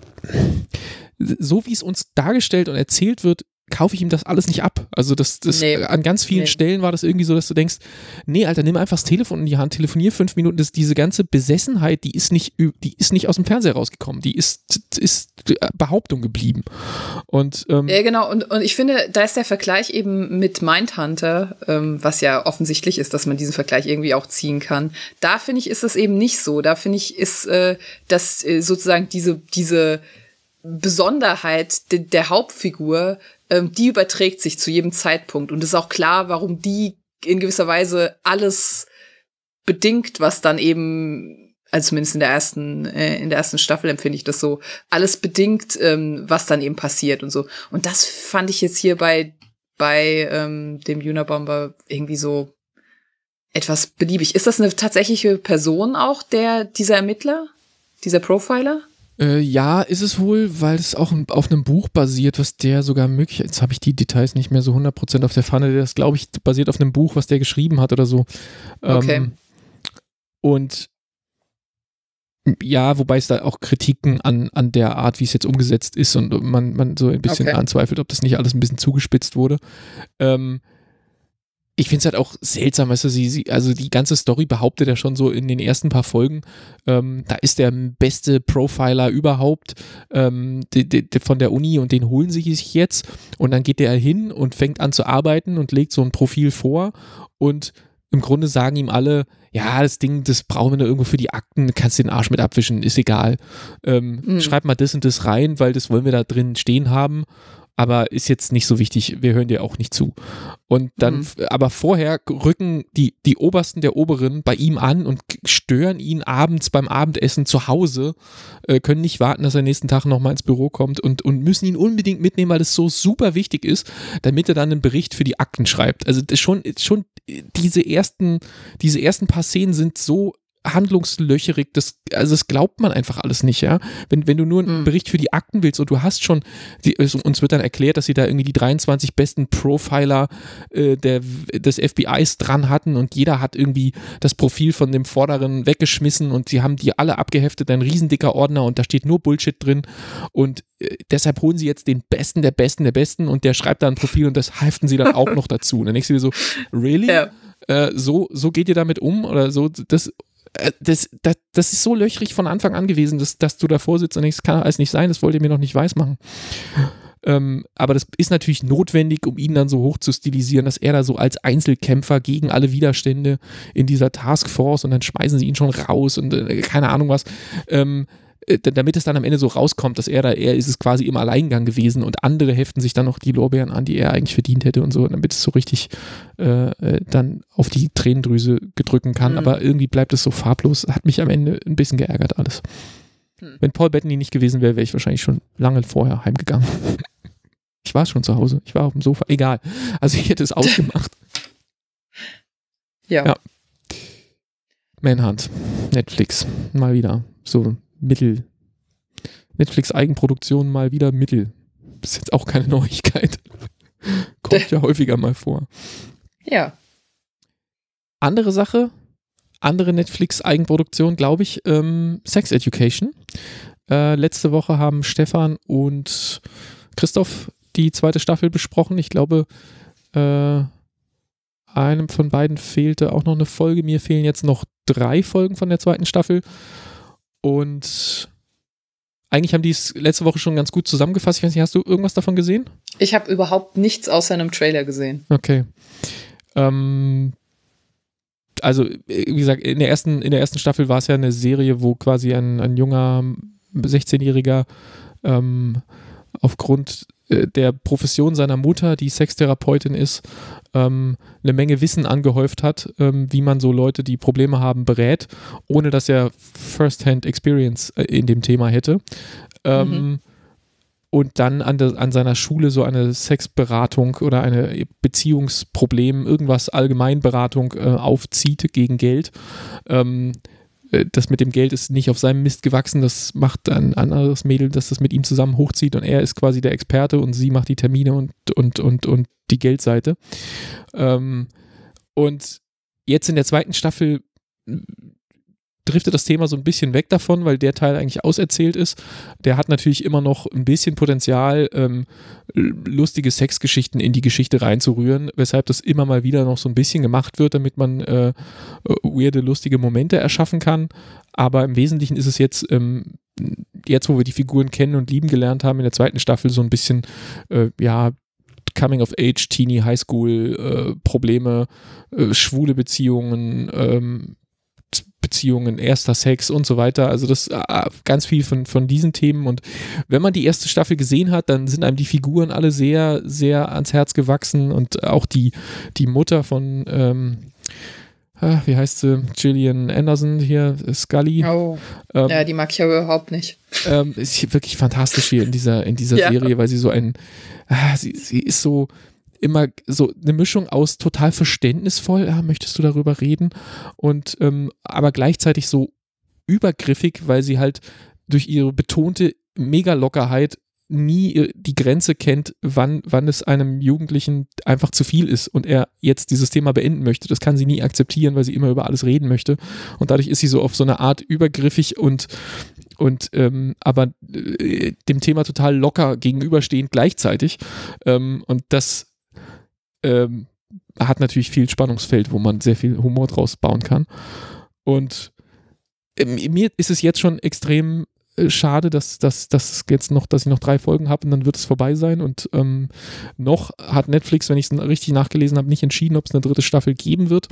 so, wie es uns dargestellt und erzählt wird, kaufe ich ihm das alles nicht ab. Also das, das nee. an ganz vielen nee. Stellen war das irgendwie so, dass du denkst, nee, Alter, nimm einfach das Telefon in die Hand, telefonier fünf Minuten. Das, diese ganze Besessenheit, die ist nicht, die ist nicht aus dem Fernseher rausgekommen. Die ist, ist Behauptung geblieben. Und, ähm, ja, genau. Und, und ich finde, da ist der Vergleich eben mit Mindhunter, ähm, was ja offensichtlich ist, dass man diesen Vergleich irgendwie auch ziehen kann. Da finde ich, ist das eben nicht so. Da finde ich, ist äh, das äh, sozusagen diese, diese Besonderheit de, der Hauptfigur, ähm, die überträgt sich zu jedem Zeitpunkt. Und es ist auch klar, warum die in gewisser Weise alles bedingt, was dann eben, also zumindest in der ersten, äh, in der ersten Staffel empfinde ich das so, alles bedingt, ähm, was dann eben passiert und so. Und das fand ich jetzt hier bei, bei ähm, dem Unabomber irgendwie so etwas beliebig. Ist das eine tatsächliche Person auch, der, dieser Ermittler, dieser Profiler? Äh, ja, ist es wohl, weil es auch auf einem Buch basiert, was der sogar möglich, jetzt habe ich die Details nicht mehr so hundert Prozent auf der Pfanne, das glaube ich basiert auf einem Buch, was der geschrieben hat oder so. Okay. Ähm, und ja, wobei es da auch Kritiken an, an der Art, wie es jetzt umgesetzt ist und man, man so ein bisschen okay. anzweifelt, ob das nicht alles ein bisschen zugespitzt wurde. Ähm, Ich finde es halt auch seltsam, weißt du, sie, sie, also die ganze Story behauptet ja schon so in den ersten paar Folgen, ähm, da ist der beste Profiler überhaupt ähm, die, die, die von der Uni und den holen sie sich jetzt und dann geht der hin und fängt an zu arbeiten und legt so ein Profil vor und im Grunde sagen ihm alle, ja, das Ding, das brauchen wir nur irgendwo für die Akten, kannst den Arsch mit abwischen, ist egal. Ähm, mhm. Schreib mal das und das rein, weil das wollen wir da drin stehen haben. Aber ist jetzt nicht so wichtig, wir hören dir auch nicht zu. Und dann, mhm. aber vorher rücken die, die Obersten der Oberen bei ihm an und stören ihn abends beim Abendessen zu Hause, äh, können nicht warten, dass er nächsten Tag nochmal ins Büro kommt und, und müssen ihn unbedingt mitnehmen, weil es so super wichtig ist, damit er dann einen Bericht für die Akten schreibt. Also das schon, schon diese ersten, diese ersten paar Szenen sind so handlungslöcherig, das, also das glaubt man einfach alles nicht, ja. Wenn, wenn du nur einen mhm. Bericht für die Akten willst und du hast schon, die, also uns wird dann erklärt, dass sie da irgendwie die dreiundzwanzig besten Profiler äh, der, des F B Is dran hatten und jeder hat irgendwie das Profil von dem Vorderen weggeschmissen und sie haben die alle abgeheftet, ein riesendicker Ordner und da steht nur Bullshit drin und äh, deshalb holen sie jetzt den Besten der Besten der Besten und der schreibt da ein Profil und das heften sie dann auch noch dazu. Und dann denkst du dir so, really? Ja. Äh, so, so geht ihr damit um? Oder so, das Das, das, das ist so löchrig von Anfang an gewesen, dass, dass du davor sitzt und denkst, das kann alles nicht sein, das wollt ihr mir noch nicht weismachen. Ähm, aber das ist natürlich notwendig, um ihn dann so hoch zu stilisieren, dass er da so als Einzelkämpfer gegen alle Widerstände in dieser Taskforce und dann schmeißen sie ihn schon raus und äh, keine Ahnung was. Ähm, damit es dann am Ende so rauskommt, dass er da, er ist es quasi im Alleingang gewesen und andere heften sich dann noch die Lorbeeren an, die er eigentlich verdient hätte und so, damit es so richtig äh, dann auf die Tränendrüse gedrücken kann, mhm. aber irgendwie bleibt es so farblos, hat mich am Ende ein bisschen geärgert alles. Mhm. Wenn Paul Bettany nicht gewesen wäre, wäre ich wahrscheinlich schon lange vorher heimgegangen. Ich war schon zu Hause. Ich war auf dem Sofa. Egal. Also ich hätte es ausgemacht. Ja. ja. Manhunt. Netflix. Mal wieder. So Mittel. Netflix-Eigenproduktion mal wieder Mittel. Das ist jetzt auch keine Neuigkeit. Kommt ja häufiger mal vor. Ja. Andere Sache, andere Netflix-Eigenproduktion, glaube ich, ähm, Sex Education. Äh, letzte Woche haben Stefan und Christoph die zweite Staffel besprochen. Ich glaube, äh, einem von beiden fehlte auch noch eine Folge. Mir fehlen jetzt noch drei Folgen von der zweiten Staffel. Und eigentlich haben die es letzte Woche schon ganz gut zusammengefasst. Ich weiß nicht, hast du irgendwas davon gesehen? Ich habe überhaupt nichts außer einem Trailer gesehen. Okay. Ähm, also, wie gesagt, in der ersten, in der ersten Staffel war es ja eine Serie, wo quasi ein, ein junger sechzehnjähriger ähm, aufgrund der Profession seiner Mutter, die Sextherapeutin ist, ähm, eine Menge Wissen angehäuft hat, ähm, wie man so Leute, die Probleme haben, berät, ohne dass er First-Hand Experience in dem Thema hätte. Ähm, mhm. Und dann an, de, an seiner Schule so eine Sexberatung oder eine Beziehungsproblem, irgendwas Allgemeinberatung äh, aufzieht gegen Geld. Ähm, Das mit dem Geld ist nicht auf seinem Mist gewachsen, das macht ein anderes Mädel, das das mit ihm zusammen hochzieht und er ist quasi der Experte und sie macht die Termine und, und, und, und die Geldseite. Ähm, und jetzt in der zweiten Staffel driftet das Thema so ein bisschen weg davon, weil der Teil eigentlich auserzählt ist. Der hat natürlich immer noch ein bisschen Potenzial, ähm, lustige Sexgeschichten in die Geschichte reinzurühren, weshalb das immer mal wieder noch so ein bisschen gemacht wird, damit man äh, weirde, lustige Momente erschaffen kann. Aber im Wesentlichen ist es jetzt, ähm, jetzt wo wir die Figuren kennen und lieben gelernt haben, in der zweiten Staffel so ein bisschen, äh, ja, Coming of Age, Teenie, Highschool, äh, Probleme, äh, schwule Beziehungen, ähm, Beziehungen, erster Sex und so weiter. Also das äh, ganz viel von, von diesen Themen. Und wenn man die erste Staffel gesehen hat, dann sind einem die Figuren alle sehr, sehr ans Herz gewachsen und auch die, die Mutter von ähm, wie heißt sie? Gillian Anderson hier, Scully. Oh, ähm, ja, die mag ich ja überhaupt nicht. Ähm, ist wirklich fantastisch hier in dieser, in dieser ja. Serie, weil sie so ein, ah, sie, sie ist so immer so eine Mischung aus total verständnisvoll, ja, möchtest du darüber reden? Und ähm, aber gleichzeitig so übergriffig, weil sie halt durch ihre betonte Mega-Lockerheit nie die Grenze kennt, wann, wann es einem Jugendlichen einfach zu viel ist und er jetzt dieses Thema beenden möchte. Das kann sie nie akzeptieren, weil sie immer über alles reden möchte. Und dadurch ist sie so auf so eine Art übergriffig und, und ähm, aber äh, dem Thema total locker gegenüberstehend gleichzeitig. Ähm, und das ähm, hat natürlich viel Spannungsfeld, wo man sehr viel Humor draus bauen kann. Und äh, mir ist es jetzt schon extrem schade, dass, dass, dass jetzt noch, dass ich noch drei Folgen habe und dann wird es vorbei sein. Und ähm, noch hat Netflix, wenn ich es richtig nachgelesen habe, nicht entschieden, ob es eine dritte Staffel geben wird.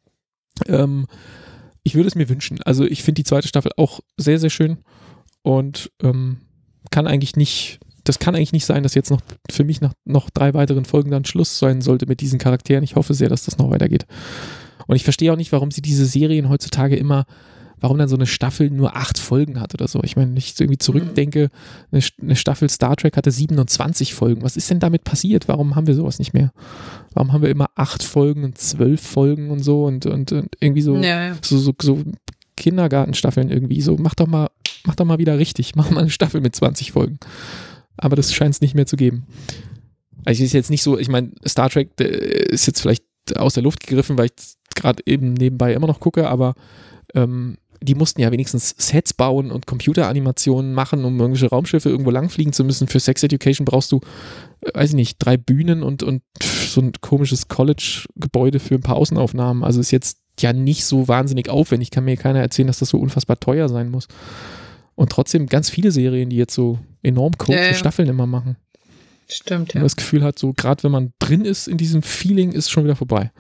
Ähm, ich würde es mir wünschen. Also ich finde die zweite Staffel auch sehr, sehr schön und ähm, kann eigentlich nicht, das kann eigentlich nicht sein, dass jetzt noch für mich nach noch drei weiteren Folgen dann Schluss sein sollte mit diesen Charakteren. Ich hoffe sehr, dass das noch weitergeht. Und ich verstehe auch nicht, warum sie diese Serien heutzutage immer warum dann so eine Staffel nur acht Folgen hat oder so. Ich meine, wenn ich irgendwie zurückdenke, eine, eine Staffel Star Trek hatte siebenundzwanzig Folgen. Was ist denn damit passiert? Warum haben wir sowas nicht mehr? Warum haben wir immer acht Folgen und zwölf Folgen und so und, und, und irgendwie so, ja, ja. so, so, so Kindergartenstaffeln irgendwie so. Mach doch mal, mach doch mal wieder richtig. Mach mal eine Staffel mit zwanzig Folgen. Aber das scheint es nicht mehr zu geben. Also ist jetzt nicht so, ich meine, Star Trek ist jetzt vielleicht aus der Luft gegriffen, weil ich gerade eben nebenbei immer noch gucke, aber ähm, die mussten ja wenigstens Sets bauen und Computeranimationen machen, um irgendwelche Raumschiffe irgendwo langfliegen zu müssen. Für Sex Education brauchst du, weiß ich nicht, drei Bühnen und, und so ein komisches College-Gebäude für ein paar Außenaufnahmen. Also ist jetzt ja nicht so wahnsinnig aufwendig. Kann mir keiner erzählen, dass das so unfassbar teuer sein muss. Und trotzdem ganz viele Serien, die jetzt so enorm kurze ja, ja. Staffeln immer machen. Stimmt, ja. Und das Gefühl hat, so gerade wenn man drin ist in diesem Feeling, ist schon wieder vorbei.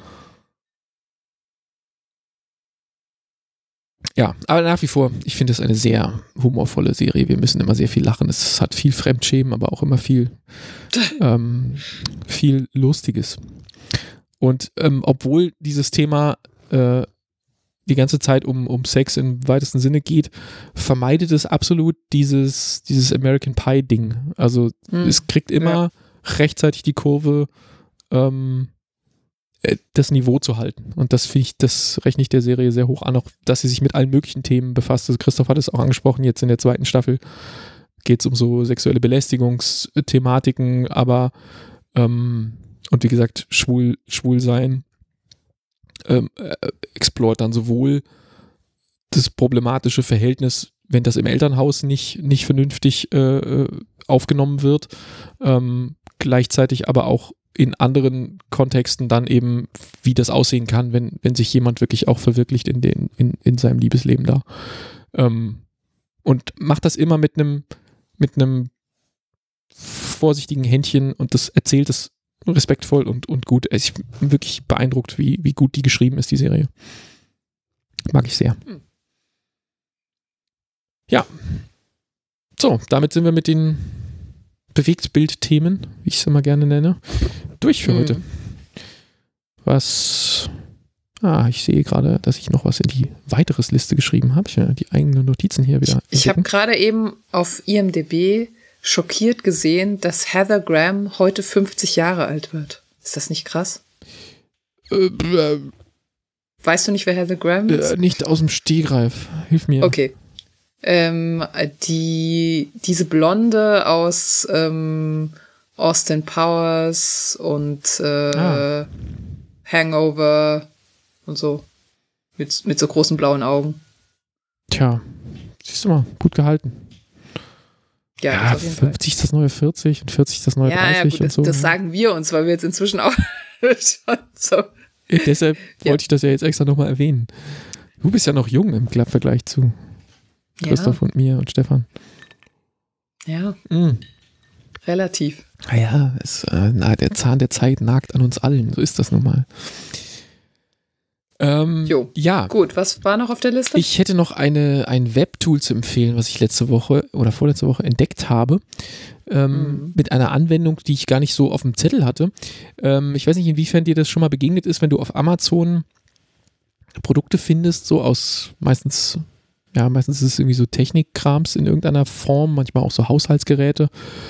Ja, aber nach wie vor, ich finde es eine sehr humorvolle Serie. Wir müssen immer sehr viel lachen. Es hat viel Fremdschämen, aber auch immer viel, ähm, viel Lustiges. Und ähm, obwohl dieses Thema äh, die ganze Zeit um, um Sex im weitesten Sinne geht, vermeidet es absolut dieses, dieses American Pie-Ding. Also mhm. es kriegt immer ja. rechtzeitig die Kurve, ähm, das Niveau zu halten. Und das finde ich, das rechne ich der Serie sehr hoch an, auch dass sie sich mit allen möglichen Themen befasst. Also Christoph hat es auch angesprochen, jetzt in der zweiten Staffel geht es um so sexuelle Belästigungsthematiken, aber ähm, und wie gesagt, schwul, schwul sein ähm, äh, explort dann sowohl das problematische Verhältnis, wenn das im Elternhaus nicht, nicht vernünftig äh, aufgenommen wird, ähm, gleichzeitig aber auch in anderen Kontexten dann eben, wie das aussehen kann, wenn, wenn sich jemand wirklich auch verwirklicht in, den, in, in seinem Liebesleben da. Ähm, und macht das immer mit einem mit einem vorsichtigen Händchen und das erzählt es respektvoll und, und gut. Ich bin wirklich beeindruckt, wie, wie gut die geschrieben ist, die Serie. Mag ich sehr. Hm. Ja. So, damit sind wir mit den Bewegtbildthemen, wie ich es immer gerne nenne, durch für hm. heute. Was... Ah, ich sehe gerade, dass ich noch was in die weiteres Liste geschrieben habe. Ich habe die eigenen Notizen hier wieder. Ich, ich habe gerade eben auf I M D B schockiert gesehen, dass Heather Graham heute fünfzig Jahre alt wird. Ist das nicht krass? Äh, äh, weißt du nicht, wer Heather Graham ist? Äh, nicht aus dem Stegreif. Hilf mir. Okay. Ähm, die, diese Blonde aus ähm, Austin Powers und äh, ah. Hangover und so. Mit, mit so großen blauen Augen. Tja, siehst du mal, gut gehalten. Ja, ja das fünfzig ist das neue vierzig und vierzig ist das neue ja, dreißig. Ja, gut, und das, so. das sagen wir uns, weil wir jetzt inzwischen auch schon so. Ja, deshalb ja. wollte ich das ja jetzt extra nochmal erwähnen. Du bist ja noch jung im Vergleich zu Christoph ja. und mir und Stefan. Ja, mhm. relativ. Naja, es, äh, na, der Zahn der Zeit nagt an uns allen, so ist das nun mal. Ähm, jo, ja. Gut, was war noch auf der Liste? Ich hätte noch eine, ein Webtool zu empfehlen, was ich letzte Woche oder vorletzte Woche entdeckt habe, ähm, mhm. mit einer Anwendung, die ich gar nicht so auf dem Zettel hatte. Ähm, ich weiß nicht, inwiefern dir das schon mal begegnet ist, wenn du auf Amazon Produkte findest, so aus meistens, ja, meistens ist es irgendwie so Technikkrams in irgendeiner Form, manchmal auch so Haushaltsgeräte,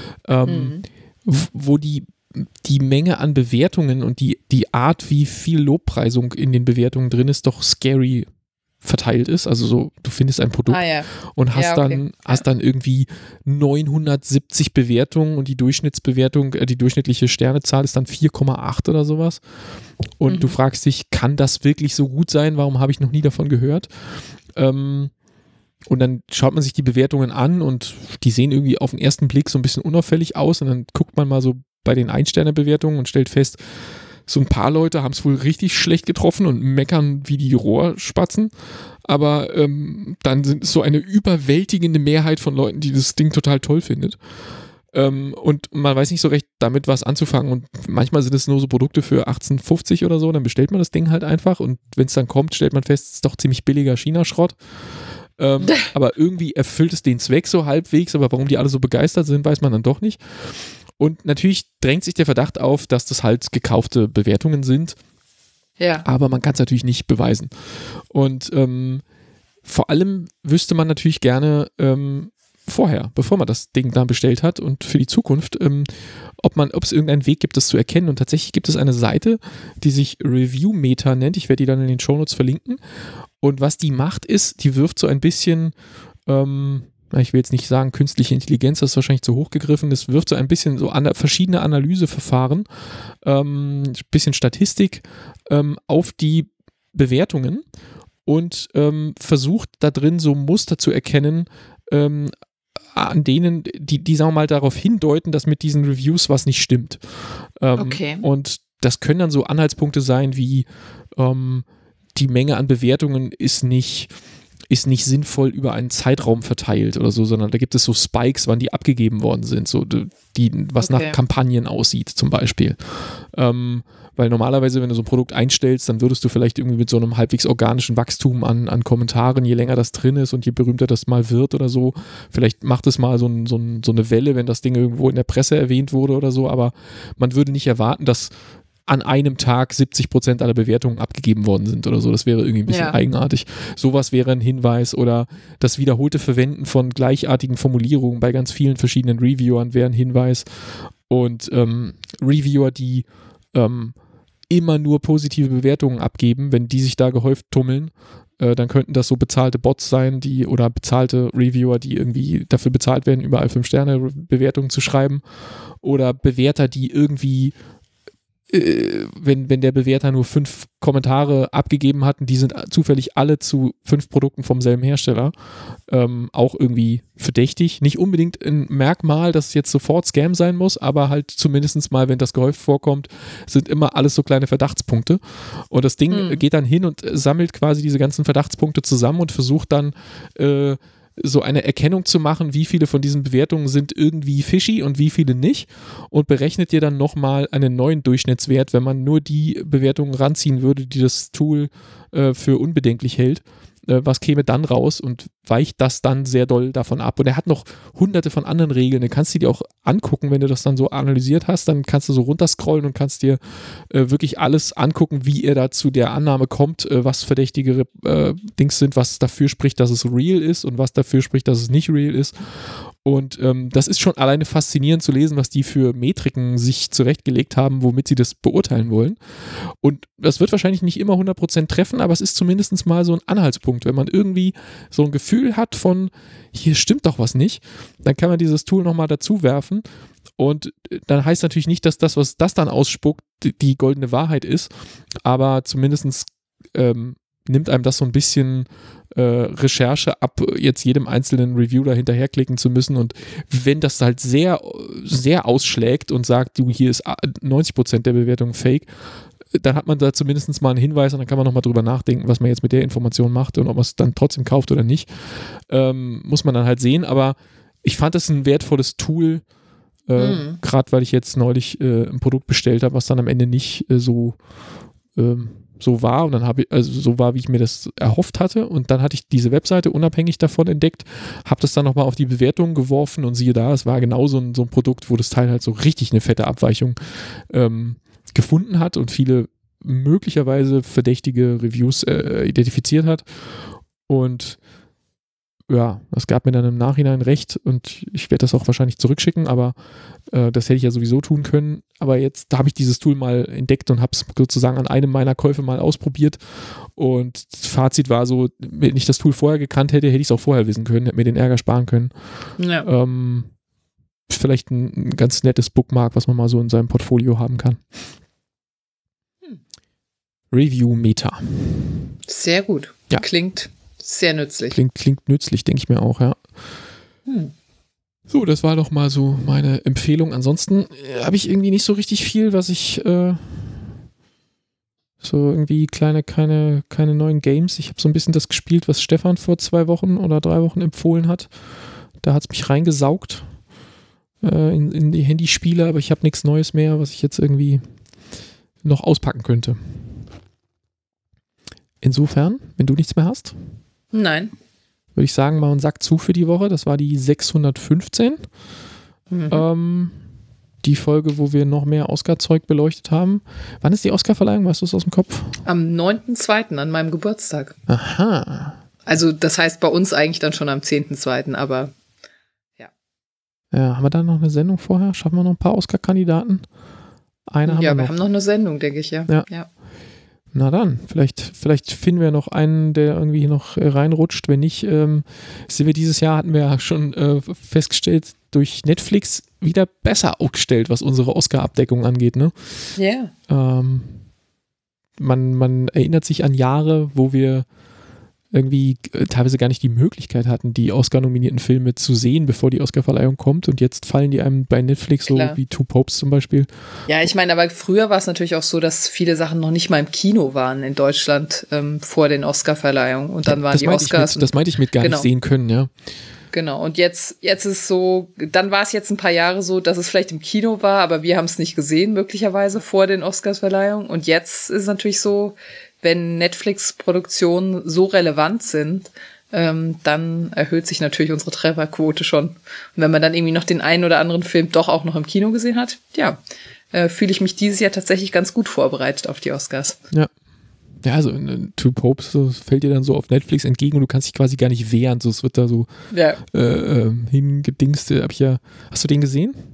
ähm, mhm. wo die die Menge an Bewertungen und die, die Art, wie viel Lobpreisung in den Bewertungen drin ist, doch scary verteilt ist. Also so, du findest ein Produkt ah, ja. und hast, ja, okay. dann, hast dann irgendwie neunhundertsiebzig Bewertungen und die Durchschnittsbewertung, äh, die durchschnittliche Sternezahl ist dann vier Komma acht oder sowas. Und mhm. du fragst dich, kann das wirklich so gut sein? Warum habe ich noch nie davon gehört? Ähm, Und dann schaut man sich die Bewertungen an und die sehen irgendwie auf den ersten Blick so ein bisschen unauffällig aus und dann guckt man mal so bei den Ein-Sterne-Bewertungen und stellt fest, so ein paar Leute haben es wohl richtig schlecht getroffen und meckern wie die Rohrspatzen, aber ähm, dann sind es so eine überwältigende Mehrheit von Leuten, die das Ding total toll findet. Ähm, und man weiß nicht so recht damit was anzufangen und manchmal sind es nur so Produkte für achtzehn fünfzig oder so, dann bestellt man das Ding halt einfach und wenn es dann kommt, stellt man fest, es ist doch ziemlich billiger China-Schrott. Ähm, aber irgendwie erfüllt es den Zweck so halbwegs, aber warum die alle so begeistert sind, weiß man dann doch nicht. Und natürlich drängt sich der Verdacht auf, dass das halt gekaufte Bewertungen sind. Ja. Aber man kann es natürlich nicht beweisen. Und ähm, vor allem wüsste man natürlich gerne ähm, vorher, bevor man das Ding dann bestellt hat und für die Zukunft, ähm, ob man, ob es irgendeinen Weg gibt, das zu erkennen. Und tatsächlich gibt es eine Seite, die sich Review-Meter nennt. Ich werde die dann in den Shownotes verlinken. Und was die macht ist, die wirft so ein bisschen, ähm, ich will jetzt nicht sagen künstliche Intelligenz, das ist wahrscheinlich zu hoch gegriffen, das wirft so ein bisschen so an, verschiedene Analyseverfahren, ähm, ein bisschen Statistik ähm, auf die Bewertungen und ähm, versucht da drin so Muster zu erkennen, ähm, an denen, die, die sagen wir mal darauf hindeuten, dass mit diesen Reviews was nicht stimmt. Ähm, okay. Und das können dann so Anhaltspunkte sein wie ähm, die Menge an Bewertungen ist nicht, ist nicht sinnvoll über einen Zeitraum verteilt oder so, sondern da gibt es so Spikes, wann die abgegeben worden sind, so die, was okay. nach Kampagnen aussieht zum Beispiel. Ähm, weil normalerweise, wenn du so ein Produkt einstellst, dann würdest du vielleicht irgendwie mit so einem halbwegs organischen Wachstum an, an Kommentaren, je länger das drin ist und je berühmter das mal wird oder so, vielleicht macht es mal so, ein, so, ein, so eine Welle, wenn das Ding irgendwo in der Presse erwähnt wurde oder so, aber man würde nicht erwarten, dass an einem Tag siebzig Prozent aller Bewertungen abgegeben worden sind oder so. Das wäre irgendwie ein bisschen ja. eigenartig. Sowas wäre ein Hinweis oder das wiederholte Verwenden von gleichartigen Formulierungen bei ganz vielen verschiedenen Reviewern wäre ein Hinweis. Und ähm, Reviewer, die ähm, immer nur positive Bewertungen abgeben, wenn die sich da gehäuft tummeln, äh, dann könnten das so bezahlte Bots sein, die oder bezahlte Reviewer, die irgendwie dafür bezahlt werden, überall fünf Sterne Bewertungen zu schreiben, oder Bewerter, die irgendwie Wenn, wenn der Bewerter nur fünf Kommentare abgegeben hat, und die sind zufällig alle zu fünf Produkten vom selben Hersteller, ähm, auch irgendwie verdächtig. Nicht unbedingt ein Merkmal, dass es jetzt sofort Scam sein muss, aber halt zumindest mal, wenn das gehäuft vorkommt, sind immer alles so kleine Verdachtspunkte. Und das Ding mhm. geht dann hin und sammelt quasi diese ganzen Verdachtspunkte zusammen und versucht dann äh, so eine Erkennung zu machen, wie viele von diesen Bewertungen sind irgendwie fishy und wie viele nicht, und berechnet dir dann nochmal einen neuen Durchschnittswert, wenn man nur die Bewertungen ranziehen würde, die das Tool äh, für unbedenklich hält. Äh, was käme dann raus und weicht das dann sehr doll davon ab. Und er hat noch hunderte von anderen Regeln, du kannst die dir auch angucken, wenn du das dann so analysiert hast, dann kannst du so runterscrollen und kannst dir äh, wirklich alles angucken, wie er da zu der Annahme kommt, äh, was verdächtige äh, Dings sind, was dafür spricht, dass es real ist und was dafür spricht, dass es nicht real ist. Und ähm, das ist schon alleine faszinierend zu lesen, was die für Metriken sich zurechtgelegt haben, womit sie das beurteilen wollen. Und das wird wahrscheinlich nicht immer hundert Prozent treffen, aber es ist zumindest mal so ein Anhaltspunkt. Wenn man irgendwie so ein Gefühl hat von, hier stimmt doch was nicht, dann kann man dieses Tool nochmal dazu werfen. Und dann heißt natürlich nicht, dass das, was das dann ausspuckt, die goldene Wahrheit ist, aber zumindest ähm, nimmt einem das so ein bisschen äh, Recherche ab, jetzt jedem einzelnen Review da hinterherklicken zu müssen. Und wenn das halt sehr, sehr ausschlägt und sagt, du, hier ist neunzig Prozent der Bewertung fake, dann hat man da zumindest mal einen Hinweis und dann kann man nochmal drüber nachdenken, was man jetzt mit der Information macht und ob man es dann trotzdem kauft oder nicht. Ähm, muss man dann halt sehen, aber ich fand es ein wertvolles Tool, äh, mhm. gerade weil ich jetzt neulich äh, ein Produkt bestellt habe, was dann am Ende nicht äh, so ähm, so war und dann habe ich, also so war, wie ich mir das erhofft hatte, und dann hatte ich diese Webseite unabhängig davon entdeckt, habe das dann nochmal auf die Bewertungen geworfen und siehe da, es war genau so ein, so ein Produkt, wo das Teil halt so richtig eine fette Abweichung ähm, gefunden hat und viele möglicherweise verdächtige Reviews äh, identifiziert hat. Und ja, das gab mir dann im Nachhinein recht und ich werde das auch wahrscheinlich zurückschicken, aber äh, das hätte ich ja sowieso tun können. Aber jetzt habe ich dieses Tool mal entdeckt und habe es sozusagen an einem meiner Käufe mal ausprobiert, und das Fazit war so, wenn ich das Tool vorher gekannt hätte, hätte ich es auch vorher wissen können, hätte mir den Ärger sparen können. Ja. Ähm, vielleicht ein, ein ganz nettes Bookmark, was man mal so in seinem Portfolio haben kann. Hm. Review-Meta. Sehr gut. Ja. Klingt sehr nützlich. Klingt, klingt nützlich, denke ich mir auch, ja. Hm. So, das war doch mal so meine Empfehlung. Ansonsten äh, habe ich irgendwie nicht so richtig viel, was ich äh, so irgendwie kleine, keine, keine neuen Games. Ich habe so ein bisschen das gespielt, was Stefan vor zwei Wochen oder drei Wochen empfohlen hat. Da hat es mich reingesaugt äh, in, in die Handyspiele, aber ich habe nichts Neues mehr, was ich jetzt irgendwie noch auspacken könnte. Insofern, wenn du nichts mehr hast? Nein. Würde ich sagen, mal einen Sack zu für die Woche. Das war die sechshundertfünfzehn. Mhm. Ähm, die Folge, wo wir noch mehr Oscar-Zeug beleuchtet haben. Wann ist die Oscar-Verleihung? Weißt du es aus dem Kopf? Am neunten zweiten an meinem Geburtstag. Aha. Also das heißt bei uns eigentlich dann schon am zehnten zweiten, aber ja. Ja, haben wir da noch eine Sendung vorher? Schaffen wir noch ein paar Oscar-Kandidaten? Eine haben ja, wir noch. wir haben noch eine Sendung, denke ich, ja. Ja. ja. Na dann, vielleicht, vielleicht finden wir noch einen, der irgendwie noch äh, reinrutscht. Wenn nicht, ähm, sind wir dieses Jahr, hatten wir ja schon äh, festgestellt, durch Netflix wieder besser aufgestellt, was unsere Oscar-Abdeckung angeht. Ne? Ja. Ähm, man, man erinnert sich an Jahre, wo wir irgendwie äh, teilweise gar nicht die Möglichkeit hatten, die Oscar-nominierten Filme zu sehen, bevor die Oscar-Verleihung kommt, und jetzt fallen die einem bei Netflix Klar. so wie Two Popes zum Beispiel. Ja, ich meine, aber früher war es natürlich auch so, dass viele Sachen noch nicht mal im Kino waren in Deutschland ähm, vor den Oscar-Verleihungen, und dann waren das die Oscars. Mit, das meinte ich mit gar genau. nicht sehen können, ja. Genau, und jetzt, jetzt ist so, dann war es jetzt ein paar Jahre so, dass es vielleicht im Kino war, aber wir haben es nicht gesehen, möglicherweise vor den Oscars-Verleihungen. Und jetzt ist es natürlich so, wenn Netflix-Produktionen so relevant sind, ähm, dann erhöht sich natürlich unsere Trefferquote schon. Und wenn man dann irgendwie noch den einen oder anderen Film doch auch noch im Kino gesehen hat, ja, äh, fühle ich mich dieses Jahr tatsächlich ganz gut vorbereitet auf die Oscars. Ja. Ja, also in, in Two Popes, so, fällt dir dann so auf Netflix entgegen und du kannst dich quasi gar nicht wehren. So, es wird da so ja. äh, äh, hingedingst. Hab ich ja, hast du den gesehen?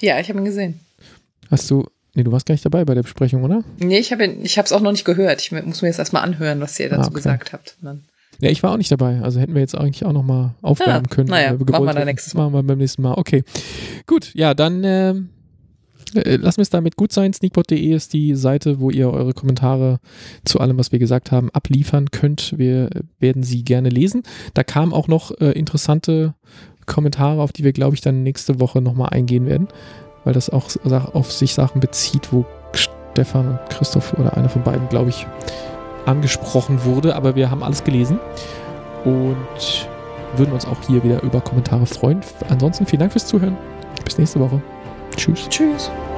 Ja, ich habe ihn gesehen. Hast du, nee, du warst gar nicht dabei bei der Besprechung, oder? Nee, ich habe ich habe es auch noch nicht gehört. Ich muss mir jetzt erstmal anhören, was ihr dazu ah, okay. gesagt habt. Und dann ja, ich war auch nicht dabei. Also hätten wir jetzt eigentlich auch noch mal aufwärmen ah, können. Naja, wir machen wir dann nächstes Mal. Machen wir beim nächsten Mal. Okay, gut. Ja, dann äh, lassen wir es damit gut sein. sneakpot punkt de ist die Seite, wo ihr eure Kommentare zu allem, was wir gesagt haben, abliefern könnt. Wir werden sie gerne lesen. Da kamen auch noch äh, interessante Kommentare, auf die wir, glaube ich, dann nächste Woche nochmal eingehen werden, weil das auch auf sich Sachen bezieht, wo Stefan und Christoph oder einer von beiden, glaube ich, angesprochen wurde, aber wir haben alles gelesen und würden uns auch hier wieder über Kommentare freuen. Ansonsten vielen Dank fürs Zuhören. Bis nächste Woche. Tschüss. Tschüss.